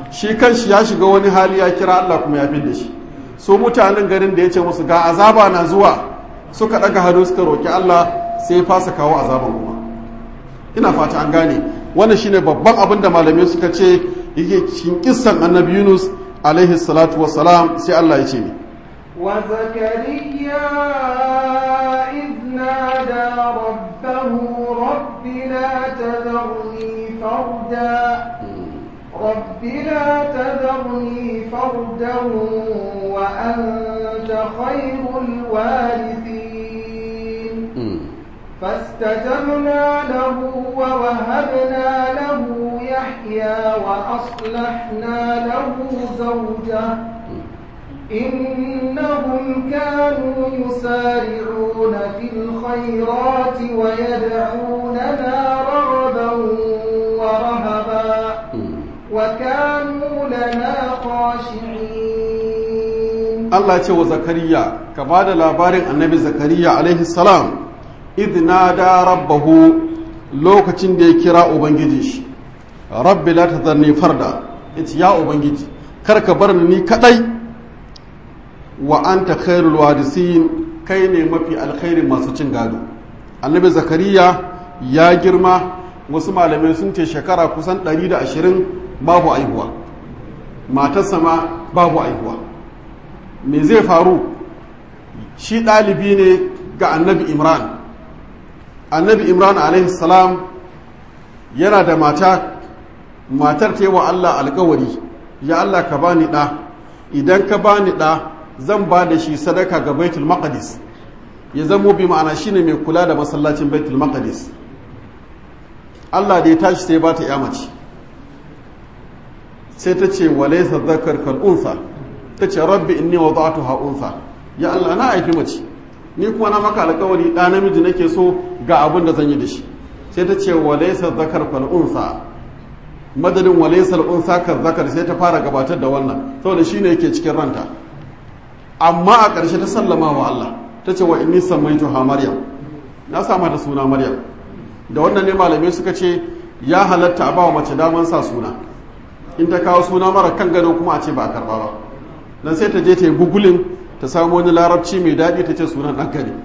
shi kanshi ya shiga wani hali ya kira Allah kuma ya fidda shi. So mutanen garin da ya ce musu ga azaba na zuwa suka daga hannu suka roki Allah sai fasa kawo azaban kuma. Ina fata an gane wannan shine babban abin da malamai suka ce yake cikin kissan annabi Yunus alaihi salatu wassalam. sai Allah ya ce ni wa zakariya idh nada rabbahu rabbi la tadharni farda رب لا تذرني فردا وأنت خير الوارثين فاستجبنا له ووهبنا له يحيى وأصلحنا له زوجه إنهم كانوا يسارعون في الخيرات ويدعوننا رغبا ورهبا وكانوا لنا خاشعين. الله يقول وزكريا كبعد لابارن النبي زكريا عليه السلام إذ نادى ربه lokacin da ya kira ubangiji shi rabbi la tadharni farda yace ya ubangiji kar ka bar ni kadai wa anta khairul warisin kai ne mafi alkhairin masu cin gado. Annabi zakariya ya girma, wasu malamai sun ce shekara kusan 120 babu aihuwa, matarsa ma babu aihuwa. Me zai faru? Shi ɗalibi ne ga annabi Imran. Annabi Imran alaihi salam yana da matar ta yi wa Allah alkawari, ya Allah ka bani ɗa, idan ka bani ɗa zan ba da shi sadaka ga Baitul Maqdis, ya zamo bi ma'ana shine mai kula da masallacin Baitul Maqdis. Allah da ya tashi sai ba ta ya mace, sai ta ce walaysa dhakar kal unsa, ta ce rabbi inni wada'tuha unsa, ya Allah na haifi mace, ni kuma na maka alkawari ɗa namiji nake so ga abin da zan yi da shi. Sai ta ce walaysa dhakar kal unsa, madadin walaysa al unsa kal dhakar, sai ta fara gabatar da wannan saboda shine yake cikin ranta. Amma a ƙarshe ta sallama wa Allah, ta ce wa inni sammaituha Maryam, na sa mata suna Maryam. Da wannan ne malamai suka ce ya halatta a bawa mace daman sa suna, in ta kawo suna mara kan gado kuma a ce ba a karba ba, dan sai ta je ta yi gugulin ta samu wani larabci mai daɗi ta ce sunan ɗanka ne.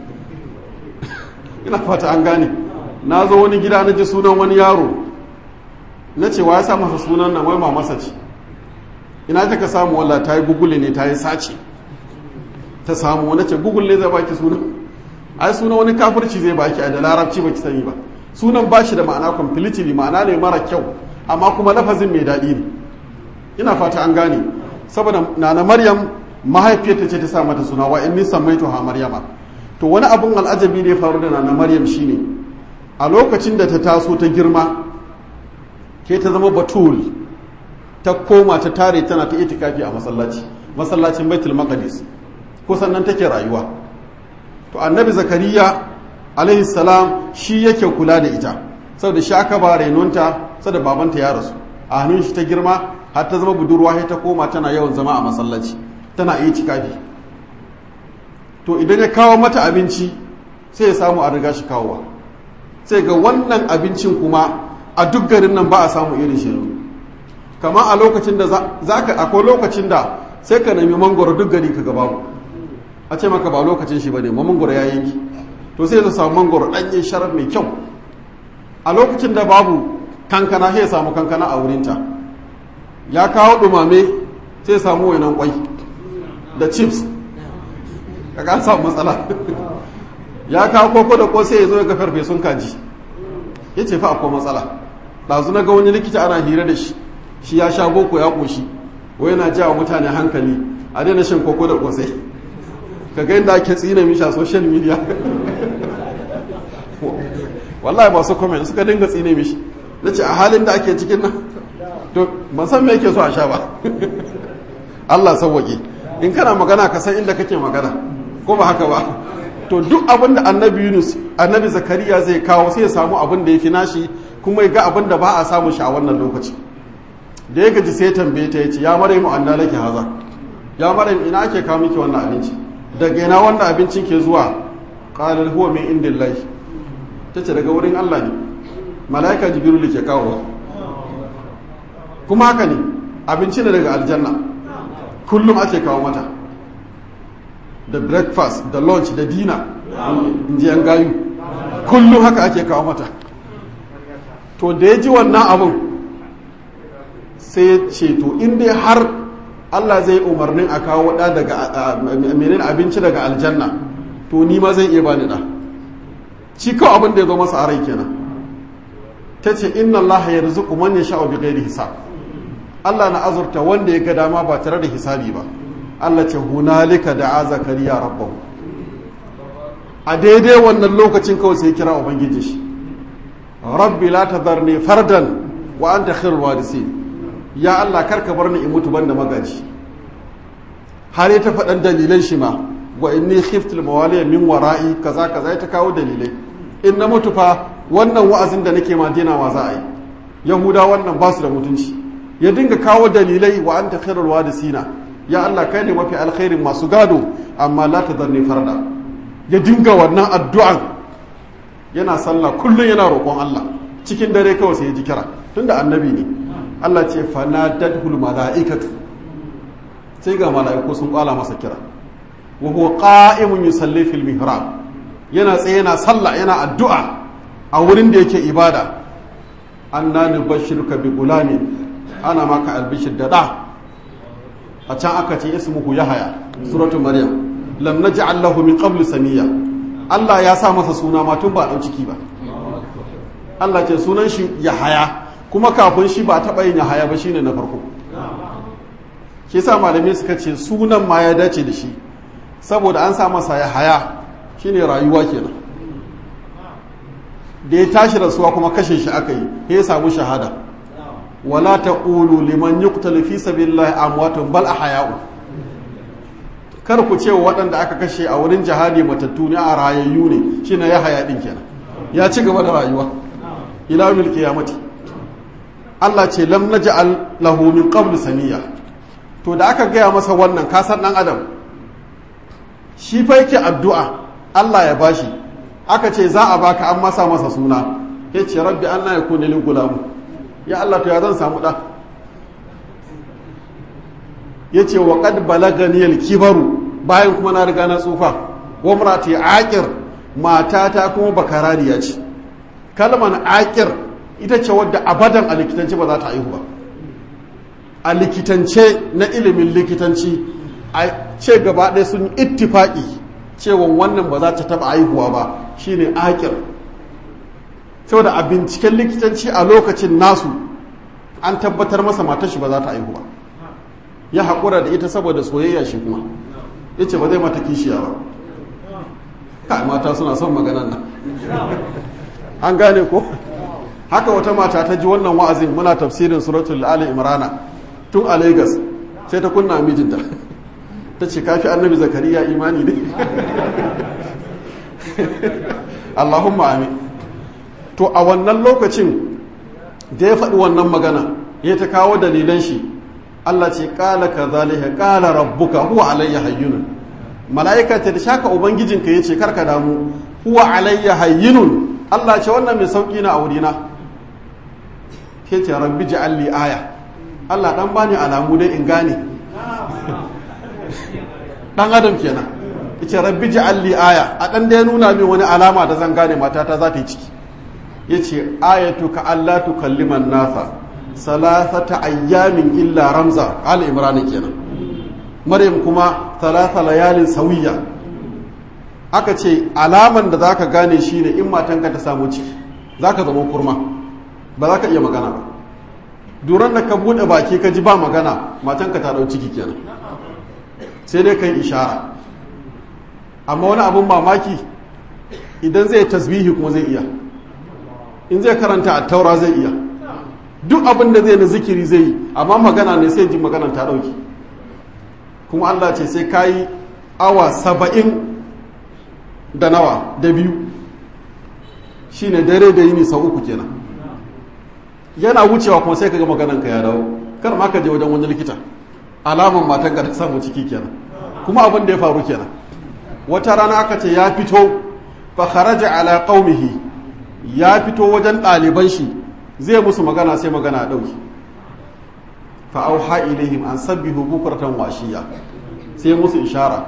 Ina fata an gane. Na zo wani gida na ji sunan wani yaro, na ce wa ya sa masa sunan nan, wai mamasa ce. Ina ta ka samu wallah ta yi gugule ne, ta yi sace ta samu wani ce google ne zai baki sunan, ai sunan wani kafirci zai baki a da larabci baki sani ba. Sunan ba shi da ma'ana completely, ma'ana ne mara kyau amma kuma lafazin mai daɗi ne. Ina fata an gane. Saboda nana Maryam mahaifiyarta ce ta sa mata suna wa inni sammaituha Maryama. To wani abun al'ajabi da ya faru da nana Maryam shine a lokacin da ta taso ta girma, ke ta zama batul, ta koma ta tare tana ta itikafi a masallacin Baitul Maqdis, kusan nan take rayuwa. To annabi Zakariya alaihi salam shi yake kula da ita, saboda shi aka ba renonta, saboda babanta ya rasu, a hannun shi ta girma har ta zama budurwa, sai ta koma tana yawan zama a masallaci tana itikafi. To idan ya kawo mata abinci sai ya samu a riga shi kawowa, sai ga wannan abincin kuma a duk garin nan ba a samu irin shi. Kamar a lokacin da akwai lokacin da sai ka nemi mangoro duk gari ka gaba a ce maka ba lokacin shi bane, mangoro ya yanki, to sai ya samu mangoro ɗanye sharar mai kyau. A lokacin da babu kankana sai ya samu kankana a wurinta, ya kawo ɗumame sai ya samu wainan kwai da chips, kaga an samu matsala. Ya kawo koko da kosai ya zo ya ga farfesun kaji, ya ce fa akwai matsala. ɗazu na ga wani likita ana hira da shi, shi ya sha boko ya ƙoshi, wai yana jawa mutane hankali a daina shan koko da kosai, ka ga yadda ake tsina mishi a social media. Wallahi masu comment suka dinga tsine mishi, na ce a halin da ake cikin nan to ban san me yake so a sha ba. Allah sauwaƙe, in kana magana ka san inda kake magana, ko ba haka ba. To duk abin da annabi Zakariya zai kawo sai ya samu abin da yake nashi, kuma ya ga abin da ba a samu shi a wannan lokaci. Da ya gaji sai ya tambaye ta, yace ya Maryamu anna laki haza, ya Maryam ina ake kawo miki wannan abinci, daga ina wannan abincin ke zuwa? Qalat huwa min indillahi, tace daga wurin Allah ne, malaika Jibril ke kawo. Kuma haka ne, abinci ne daga aljanna kullum ake kawo mata da breakfast da lunch da dinner in ji yan gayu kullum haka ake kawo mata. To da ya ji wannan abin sai ya ce to in dai har Allah zai umarnin a kawo ɗa daga menene abinci daga aljanna to ni ma zai iya bani ɗa. Shi kawai abin da ya zo masa a rai kenan. Ta ce inna Allah ya rizuku man ya sha'u bi ghairi hisab. Allah na azurta wanda ya ga dama ba tare da hisabi ba. Allah ce hunalika da'a zakariya rabbahu. A daidai wannan lokacin kawai sai kira ubangiji shi. Rabbi la tadharni fardan wa anta khairul warisin. Ya Allah karka bar ni in mutu banda magaji. Har ya ta faɗan dalilan shi ma wa inni khiftul mawaliya min wara'i kaza kaza ta kawo dalilai. In na mutu fa wannan wa'azin da nake ma dinawa za a yi. Yahuda wannan ba su da mutunci. Ya dinga kawo dalilai wa anta khairul warisina. Ya Allah kai ne mafi alkhairin masu gado amma la tadharni farda. Ya dinga wannan addu'an yana sallah kullun yana roƙon Allah cikin dare kawai sai ya ji kira tunda annabi ne. Allah ce fanadatul malaikatu sai ga mala'iku sun kwala masa kira wa huwa qa'imun yusalli fil mihrab yana tsaye yana sallah yana addu'a a wurin da yake ibada. Anna nubashshiruka bi gulamin ana maka albishir da da a can aka ce ismuhu yahaya suratul maryam lam naj'al lahu min qablu samiyya. Allah ya sa masa suna ma tun ba dan ciki ba. Allah ce sunan shi yahaya kuma kafin shi ba taɓa yin yahaya ba shine na farko. Shi yasa malamai suka ce sunan ma ya dace da shi saboda an sa masa yahaya shine rayuwa kenan. Da ya tashi rasuwa kuma kashe shi aka yi ya samu shahada. Wala taqulu liman yuqtalu fi sabilillahi amwatun bal ahya'u. Kar ku ce waɗanda aka kashe a wurin jihadi matattu ne a rayayyu ne shine yahaya din kenan. Ya ci gaba da rayuwa ila yawmil qiyamati. Allah ce lam naj'al lahu min qabl samiyya. To da aka gaya masa wannan kasan dan adam shi fa yake addu'a Allah ya bashi aka ce za a baka an masa masa suna yace rabbi anna yakuna lil gulam ya Allah to ya zan samu da yace wa qad balagani al kibaru bayan kuma na riga na tsufa wa marati aqir matata kuma bakarariya ce. Kalman aqir ita ce wadda abadan a likitanci ba za ta aihu ba. A likitance na ilimin likitanci a ce gaba ɗaya sun ittifaki cewa wannan ba za ta taba aihuwa ba shine aqir. Saboda a binciken likitanci a lokacin nasu an tabbatar masa matar shi ba za ta aihu ba. Ya haƙura da ita saboda soyayya shi kuma yace ba zai mata kishiya ba. Kai mata suna son maganan nan. An gane ko? Haka wata mata ta ji wannan wa'azin muna tafsirin suratul Ali Imrana tun a Lagos sai ta kunna mijinta. Ta ce kafi annabi Zakariya imani ne. Allahumma amin. To a wannan lokacin da ya faɗi wannan magana ya ta kawo dalilan shi Allah ce qala kadhalika qala rabbuka huwa alayya hayyun. Mala'ika ta shaka ubangijinka yace karka damu huwa alayya hayyun. Allah ce wannan mai sauki na aurina. Ke ce rabbi ja'al li aya. Allah dan bani alamu dai in gane. Dan adam kenan. Yace rabbi ja'al li aya. A dan da ya nuna min wani alama da zan gane matata za ta yi ciki. Yace ayatuka alla tukalliman nasa salasata ayyamin illa ramza al imran kenan. Maryam kuma thalatha layalin sawiya. Aka ce alaman da zaka gane shine in matanka ta samu ciki zaka zama kurma ba za ka iya magana ba. Duran da ka bude baki ka ji ba magana matanka ta dau ciki kenan sai dai kai ishara. Amma wani abun mamaki idan zai tasbihi kuma zai iya, in zai karanta at-taura zai iya, duk abin da zai na zikiri zai yi, amma magana ne sai ji magana ta dauki. Kuma Allah ce sai kayi awa 70 da nawa da biyu shine dare da yini sau 3 kenan. Yana wucewa kuma sai kaga maganan ka ya dawo. Kar ma ka je wajen wani likita, alaman matan ka ta samu ciki kenan. Kuma abin da ya faru kenan. Wata rana aka ce ya fito fa kharaja ala qaumihi, ya fito wajen ɗaliban shi zai musu magana sai magana a ɗauki. fa auha ilaihim an sabbihu bukratan wa ashiya sai musu ishara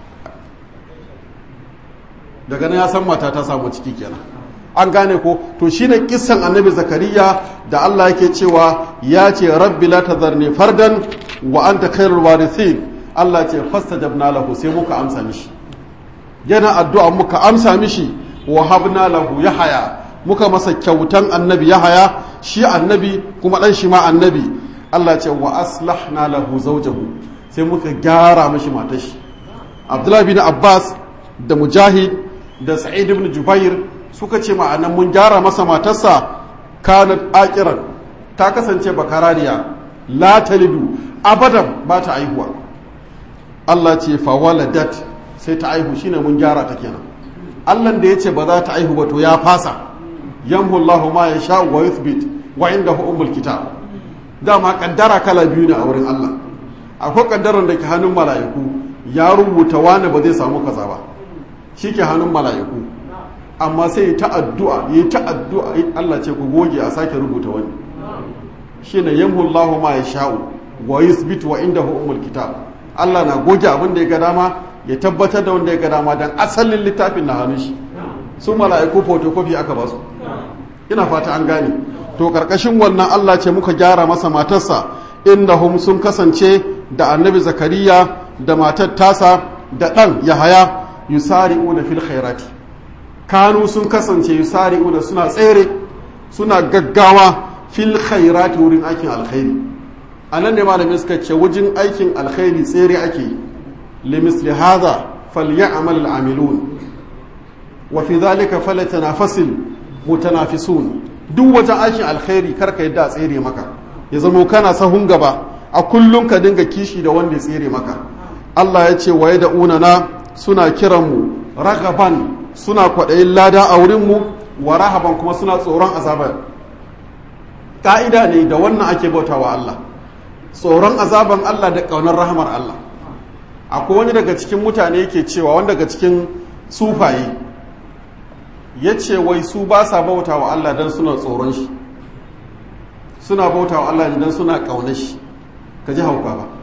daga nan ya san mata ta samu ciki kenan an gane ko to shine kissan annabi zakariya da Allah yake cewa ya ce rabbi la tadharni fardan wa anta khairul warithin Allah ce fastajabna lahu sai muka amsa mishi yana addu'a muka amsa mishi wa habna lahu yahya muka masa kyautan annabi yahya shi annabi kuma dan shi ma annabi Allah ce wa aslahna lahu zawjahu sai muka gyara mishi matar shi Abdullah bin Abbas da Mujahid da Sa'id ibn Jubair suka ce ma'anan mun gyara masa matarsa kanat aqiran ta kasance bakarariya la talidu abadan ba ta aihuwa Allah ce fa waladat sai ta aihu shine mun gyara ta kenan Allah da yace ba za ta aihu ba to ya fasa yamhu Allahu ma yasha wa yuthbit wa indahu ummul kitab dama kaddara kala biyu ne a wurin Allah akwai kaddaran da ke hannun mala'iku ya rubuta wani ba zai samu kaza ba shike hannun mala'iku amma sai ta addu'a yi ta addu'a Allah ce ku goge a sake rubuta wani shine yamhu Allahu ma yasha'u wa yuthbit wa indahu ummul kitab Allah na goge abin da ya ga dama ya tabbatar da wanda ya ga dama dan asalin littafin na hannun shi su mala'iku photocopy aka ba su ina fata an gane to karkashin wannan Allah ce muka gyara masa matarsa innahum sun kasance da annabi zakariya da matar tasa da dan yahaya yusari'una fil khairati kanu sun kasance yusari'una suna tsere suna gaggawa fil khairati wurin aikin alkhairi anan ne malamin suka ce wajen aikin alkhairi tsere ake limisli hadha falyamal al'amilun wa fi dhalika falatanafasil mutanafisun duk wajen aikin alkhairi karka yadda a tsere maka ya zama kana sahun gaba a kullum ka dinga kishi da wanda ya tsere maka Allah ya ce wa yad'una na suna kiranmu ragaban suna kwaɗayin lada a wurinmu wa rahaban kuma suna tsoron azabar ƙa'ida ne da wannan ake bauta wa Allah tsoron azaban Allah da ƙaunar rahamar Allah akwai wani daga cikin mutane yake cewa wani daga cikin sufaye ya ce wai su ba sa bauta wa Allah don suna tsoron shi suna bauta wa Allah don suna ƙaunar shi ka ji hauka ba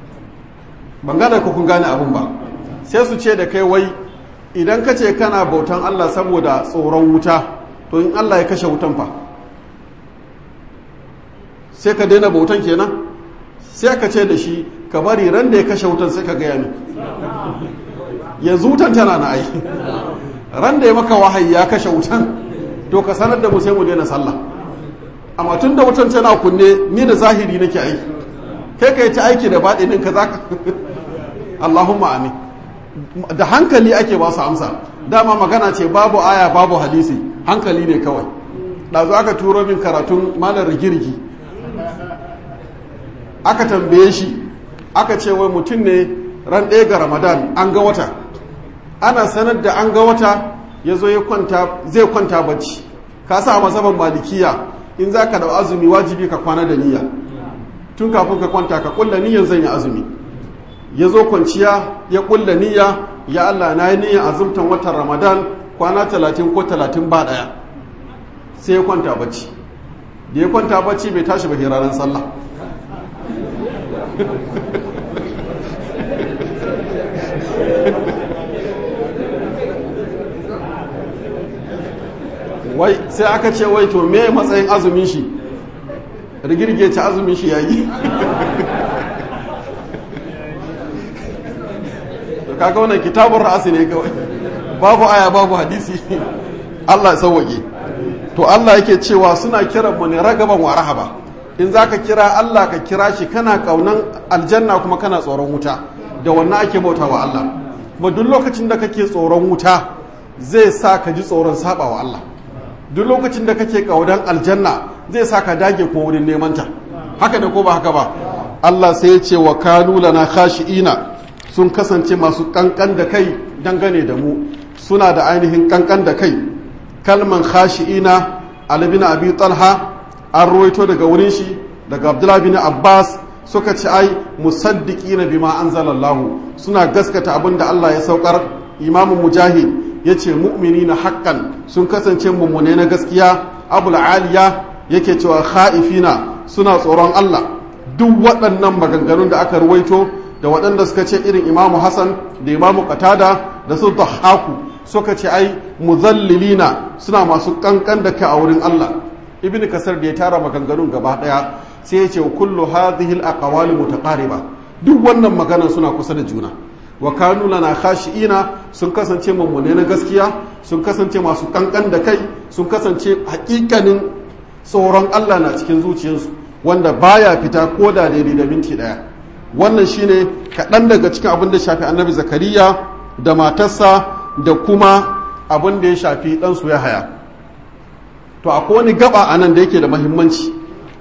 ban gane kun gane abin ba sai su ce da kai wai idan ka ce kana bautan Allah saboda tsoron wuta to in Allah ya kashe wutan fa sai ka daina bautan kenan sai ka ce da shi ka bari ran da ya kashe wutan sai ka gaya min yanzu wutan tana na ai ran da ya maka wahayi ya kashe wutan to ka sanar da mu sai mu daina sallah amma tun da wutan tana kunne ni da zahiri nake aiki kai ka yi ta aiki da baɗinin ka zaka Allahumma amin da hankali ake ba su amsa dama magana ce babu aya babu hadisi hankali ne kawai ɗazu aka turo min karatun malar rigirgi aka tambaye shi aka ce wai mutum ne ran ɗaya ga ramadan an ga wata ana sanar da an ga wata ya zo zai kwanta bacci ka sa a masaban malikiya in za ka da azumi wajibi ka kwana da niyya tun kafin ka kwanta ka kulla niyyan zan yi azumi ya zo kwanciya ya kulla niyya ya Allah na yi niyyan azumtan watan ramadan kwana 30 ko 30 ba daya sai ya kwanta bacci da ya kwanta bacci bai tashi ba ranar sallah wai sai aka ce wai to me matsayin azumin shi rigirge ce azumin shi yayi kaga wannan kitabun ra'asi ne kawai babu aya babu hadisi Allah ya sauwaje to Allah yake cewa suna kiran mu ne ragaban wa rahaba in zaka kira Allah ka kira shi kana kaunan aljanna kuma kana tsoron wuta da wannan ake bautawa Allah ba duk lokacin da kake tsoron wuta zai sa ka ji tsoron sabawa Allah duk lokacin da kake kaudan aljanna zai sa ka dage ko wurin neman ta haka da ko ba haka ba Allah sai ya ce wa kanu lana khashiina sun kasance masu kankan da kai dangane da mu suna da ainihin kankan da kai kalman khashi'ina Ali bin Abi Talha an ruwaito daga wurin shi daga Abdullah bin Abbas suka ce ai musaddiqina bima anzalallahu suna gaskata abinda Allah ya saukar Imam Mujahid yace mu'minina haqqan sun kasance mummune na gaskiya Abul Aliya yake cewa khaifina suna tsoron Allah duk waɗannan maganganun da aka ruwaito da waɗanda suka ce irin imamu Hassan da imamu Qatada da su Dhahaku suka ce ai muzallilina suna masu kankan da kai a wurin Allah. Ibn Kasir da ya tara maganganun gaba daya sai ya ce kullu hadhihi al-aqwali mutaqariba, duk wannan maganan suna kusa da juna. Wa kanu lana khashi'ina, sun kasance mummune na gaskiya, sun kasance masu kankan da kai, sun kasance hakikanin tsoron Allah na cikin zuciyarsu wanda baya fita ko da daidai da minti daya. Wannan shine kaɗan daga cikin abin da shafi annabi Zakariya da matarsa da kuma abin da ya shafi ɗansu Yahaya. To akwai wani gaba a nan da yake da mahimmanci,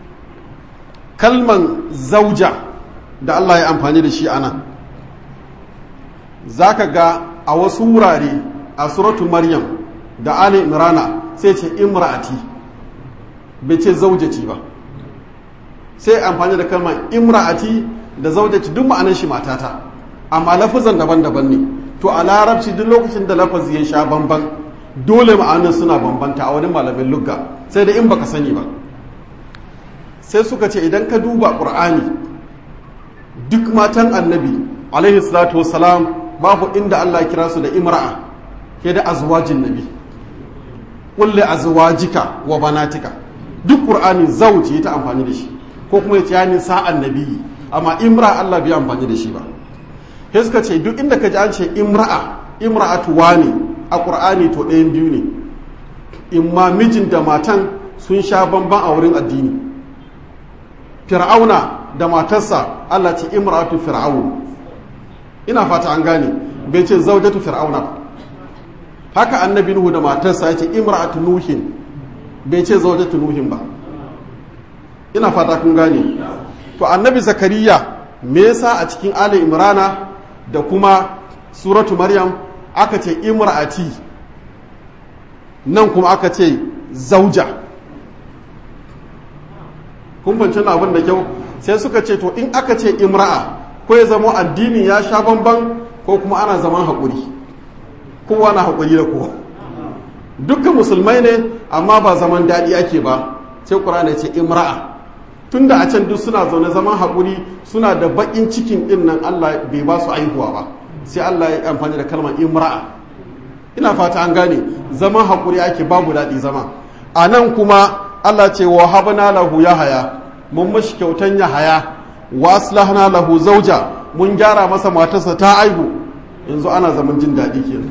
kalman zauja da Allah ya amfani da shi a nan za ka ga a wasu wurare a suratu Maryam da Ali Imrana sai ce imra'ati, bai ce zaujati ba, sai amfani da kalmar imra'ati da zaujati duk ma'anar shi matata, amma lafazan daban-daban ne. To a larabci duk lokacin da lafazi ya sha bamban dole ma'anar suna bambanta a wani malamin lugga, sai da in baka sani ba. Sai suka ce idan ka duba ƙur'ani duk matan annabi alaihi salatu wassalam babu inda Allah kira su da imra'a, ke da azwajin nabi, kulli azwajika wa banatika. Duk ƙur'ani zauji ta amfani da shi, ko kuma ya ce yani sa'an nabi, amma imra Allah bai amfani da shi ba. Sai suka ce duk inda ka ji an ce imra'atu wani a ƙur'ani to ɗayan biyu ne, imma mijin da matan sun sha bamban a wurin addini. Fir'auna da matarsa Allah ce imra'atu fir'aun, ina fata an gane, bai ce zaujatu fir'auna ba. Haka annabi Nuhu da matarsa ya ce imra'atu nuhin, bai ce zaujatu nuhin ba. Ina fata kun gane. To annabi Zakariya me yasa a cikin Ali Imrana da kuma suratu Maryam aka ce imra'ati, nan kuma aka ce zauja? Kun fahimci abin da kyau? Sai suka ce to in aka ce imra'a, ko ya zama addini ya sha bamban ko kuma ana zaman haƙuri, kowa na haƙuri da kowa, dukkan musulmai ne amma ba zaman daɗi ake ba. Sai Qur'ani ce imra'a, tunda a can duk suna zaune zaman haƙuri, suna da baƙin cikin ɗin nan Allah bai ba su aihuwa ba, sai Allah ya amfani da kalmar imra'a. Ina fata an gane, zaman haƙuri ake, babu daɗi zama. A nan kuma Allah ce wa habna lahu Yahaya, mun mashi kyautan Yahaya, wa aslahna lahu zauja, mun gyara masa matarsa ta aihu, yanzu ana zaman jin daɗi kenan.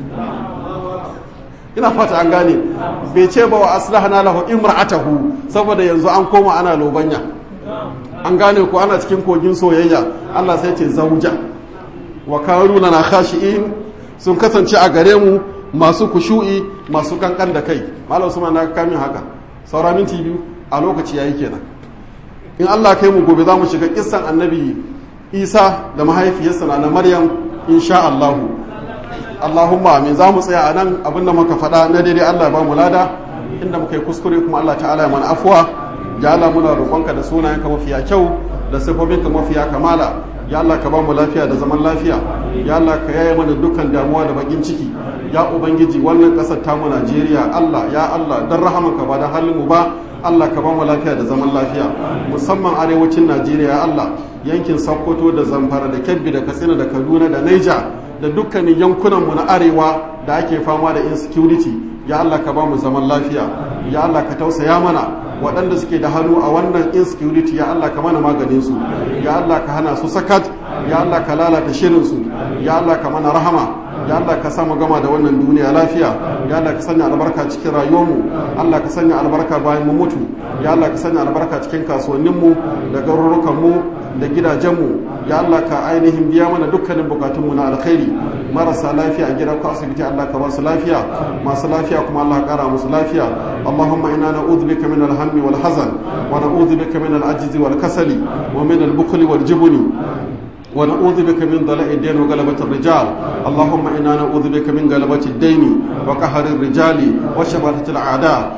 Ina fata an gane, bai ce ba wa aslahna lahu imra'atahu, saboda yanzu an koma ana lobanya, an gane ko ana cikin kogin soyayya. Allah sai ce zauja. Wa kanu lana khashi'in, sun kasance a gare mu masu kushu'i, masu kankan da kai. Malam Usman na kamin haka, saura minti biyu a lokaci yayi kenan. In Allah kai mu gobe za mu shiga kissan annabi Isa da mahaifiyarsa na Maryam insha Allah. Allahumma amin. Za mu tsaya a nan, abinda muka faɗa na daidai Allah ba mu lada, inda muka yi kuskure kuma Allah ta'ala ya mana afuwa. Ya Allah muna roƙonka da sunayenka mafiya kyau da sifofinka mafiya kamala. Ya Allah ka ba mu lafiya da zaman lafiya. Ya Allah ka yaye mana dukkan damuwa da bakin ciki. Ya Ubangiji wannan ƙasar tamu Najeriya, Allah ya Allah dan rahamanka ba da halin mu ba, Allah ka ba mu lafiya da zaman lafiya, musamman arewacin Najeriya. Ya Allah yankin Sokoto da Zamfara da Kebbi da Katsina da Kaduna da Niger da dukkanin yankunanmu na arewa da ake fama da insecurity. Ya Allah ka ba mu zaman lafiya. Ya Allah ka tausaya mana waɗanda suke da hannu a wannan insecurity. Ya Allah ka mana maganin su. Ya Allah ka hana su sakat. Ya Allah ka lalata shirin su. Ya Allah ka mana rahama. Ya Allah ka samu gama da wannan duniya lafiya. Ya Allah ka sanya albarka cikin rayuwarmu. Allah ka sanya albarka bayan mu mutu. Ya Allah ka sanya albarka cikin kasuwanninmu da garurukanmu da gidajenmu. Ya Allah ka ainihin biya mana dukkanin bukatunmu na alkhairi. Marasa lafiya a gida ko asibiti Allah ka ba su lafiya, masu lafiya kuma Allah ka kara musu lafiya. Allahumma inna na'udhu bika min al-hammi wal hazan wa na'udhu bika min al-ajzi wal kasali wa min al-bukhli wal jubni ونعوذ بك من ضلاء الدين وغلبة الرجال. اللهم إنا نعوذ بك من غلبة الدين وقهر الرجال وشماتة الأعداء.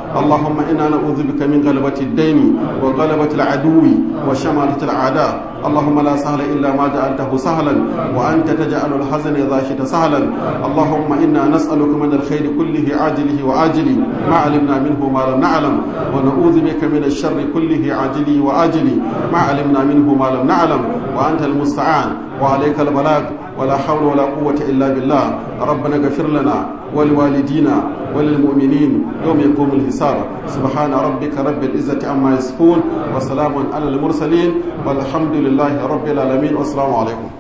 اللهم إنا نعوذ بك من غلبة الدين وغلبة العدو وشماتة الأعداء اللهم لا سهل إلا ما جعلته سهلا وأنت تجعل الحزن إذا شئت سهلا اللهم إنا نسألك من الخير كله عاجله وآجله ما علمنا منه ما لم نعلم ونعوذ بك من الشر كله عاجله وآجله ما علمنا منه ما لم نعلم وأنت المستعان وعليك البلاغ ولا حول ولا قوة إلا بالله ربنا اغفر لنا ولوالدينا وللمؤمنين يوم يقوم الحساب سبحان ربك رب العزة عما يصفون وسلام على المرسلين والحمد لله رب العالمين والسلام عليكم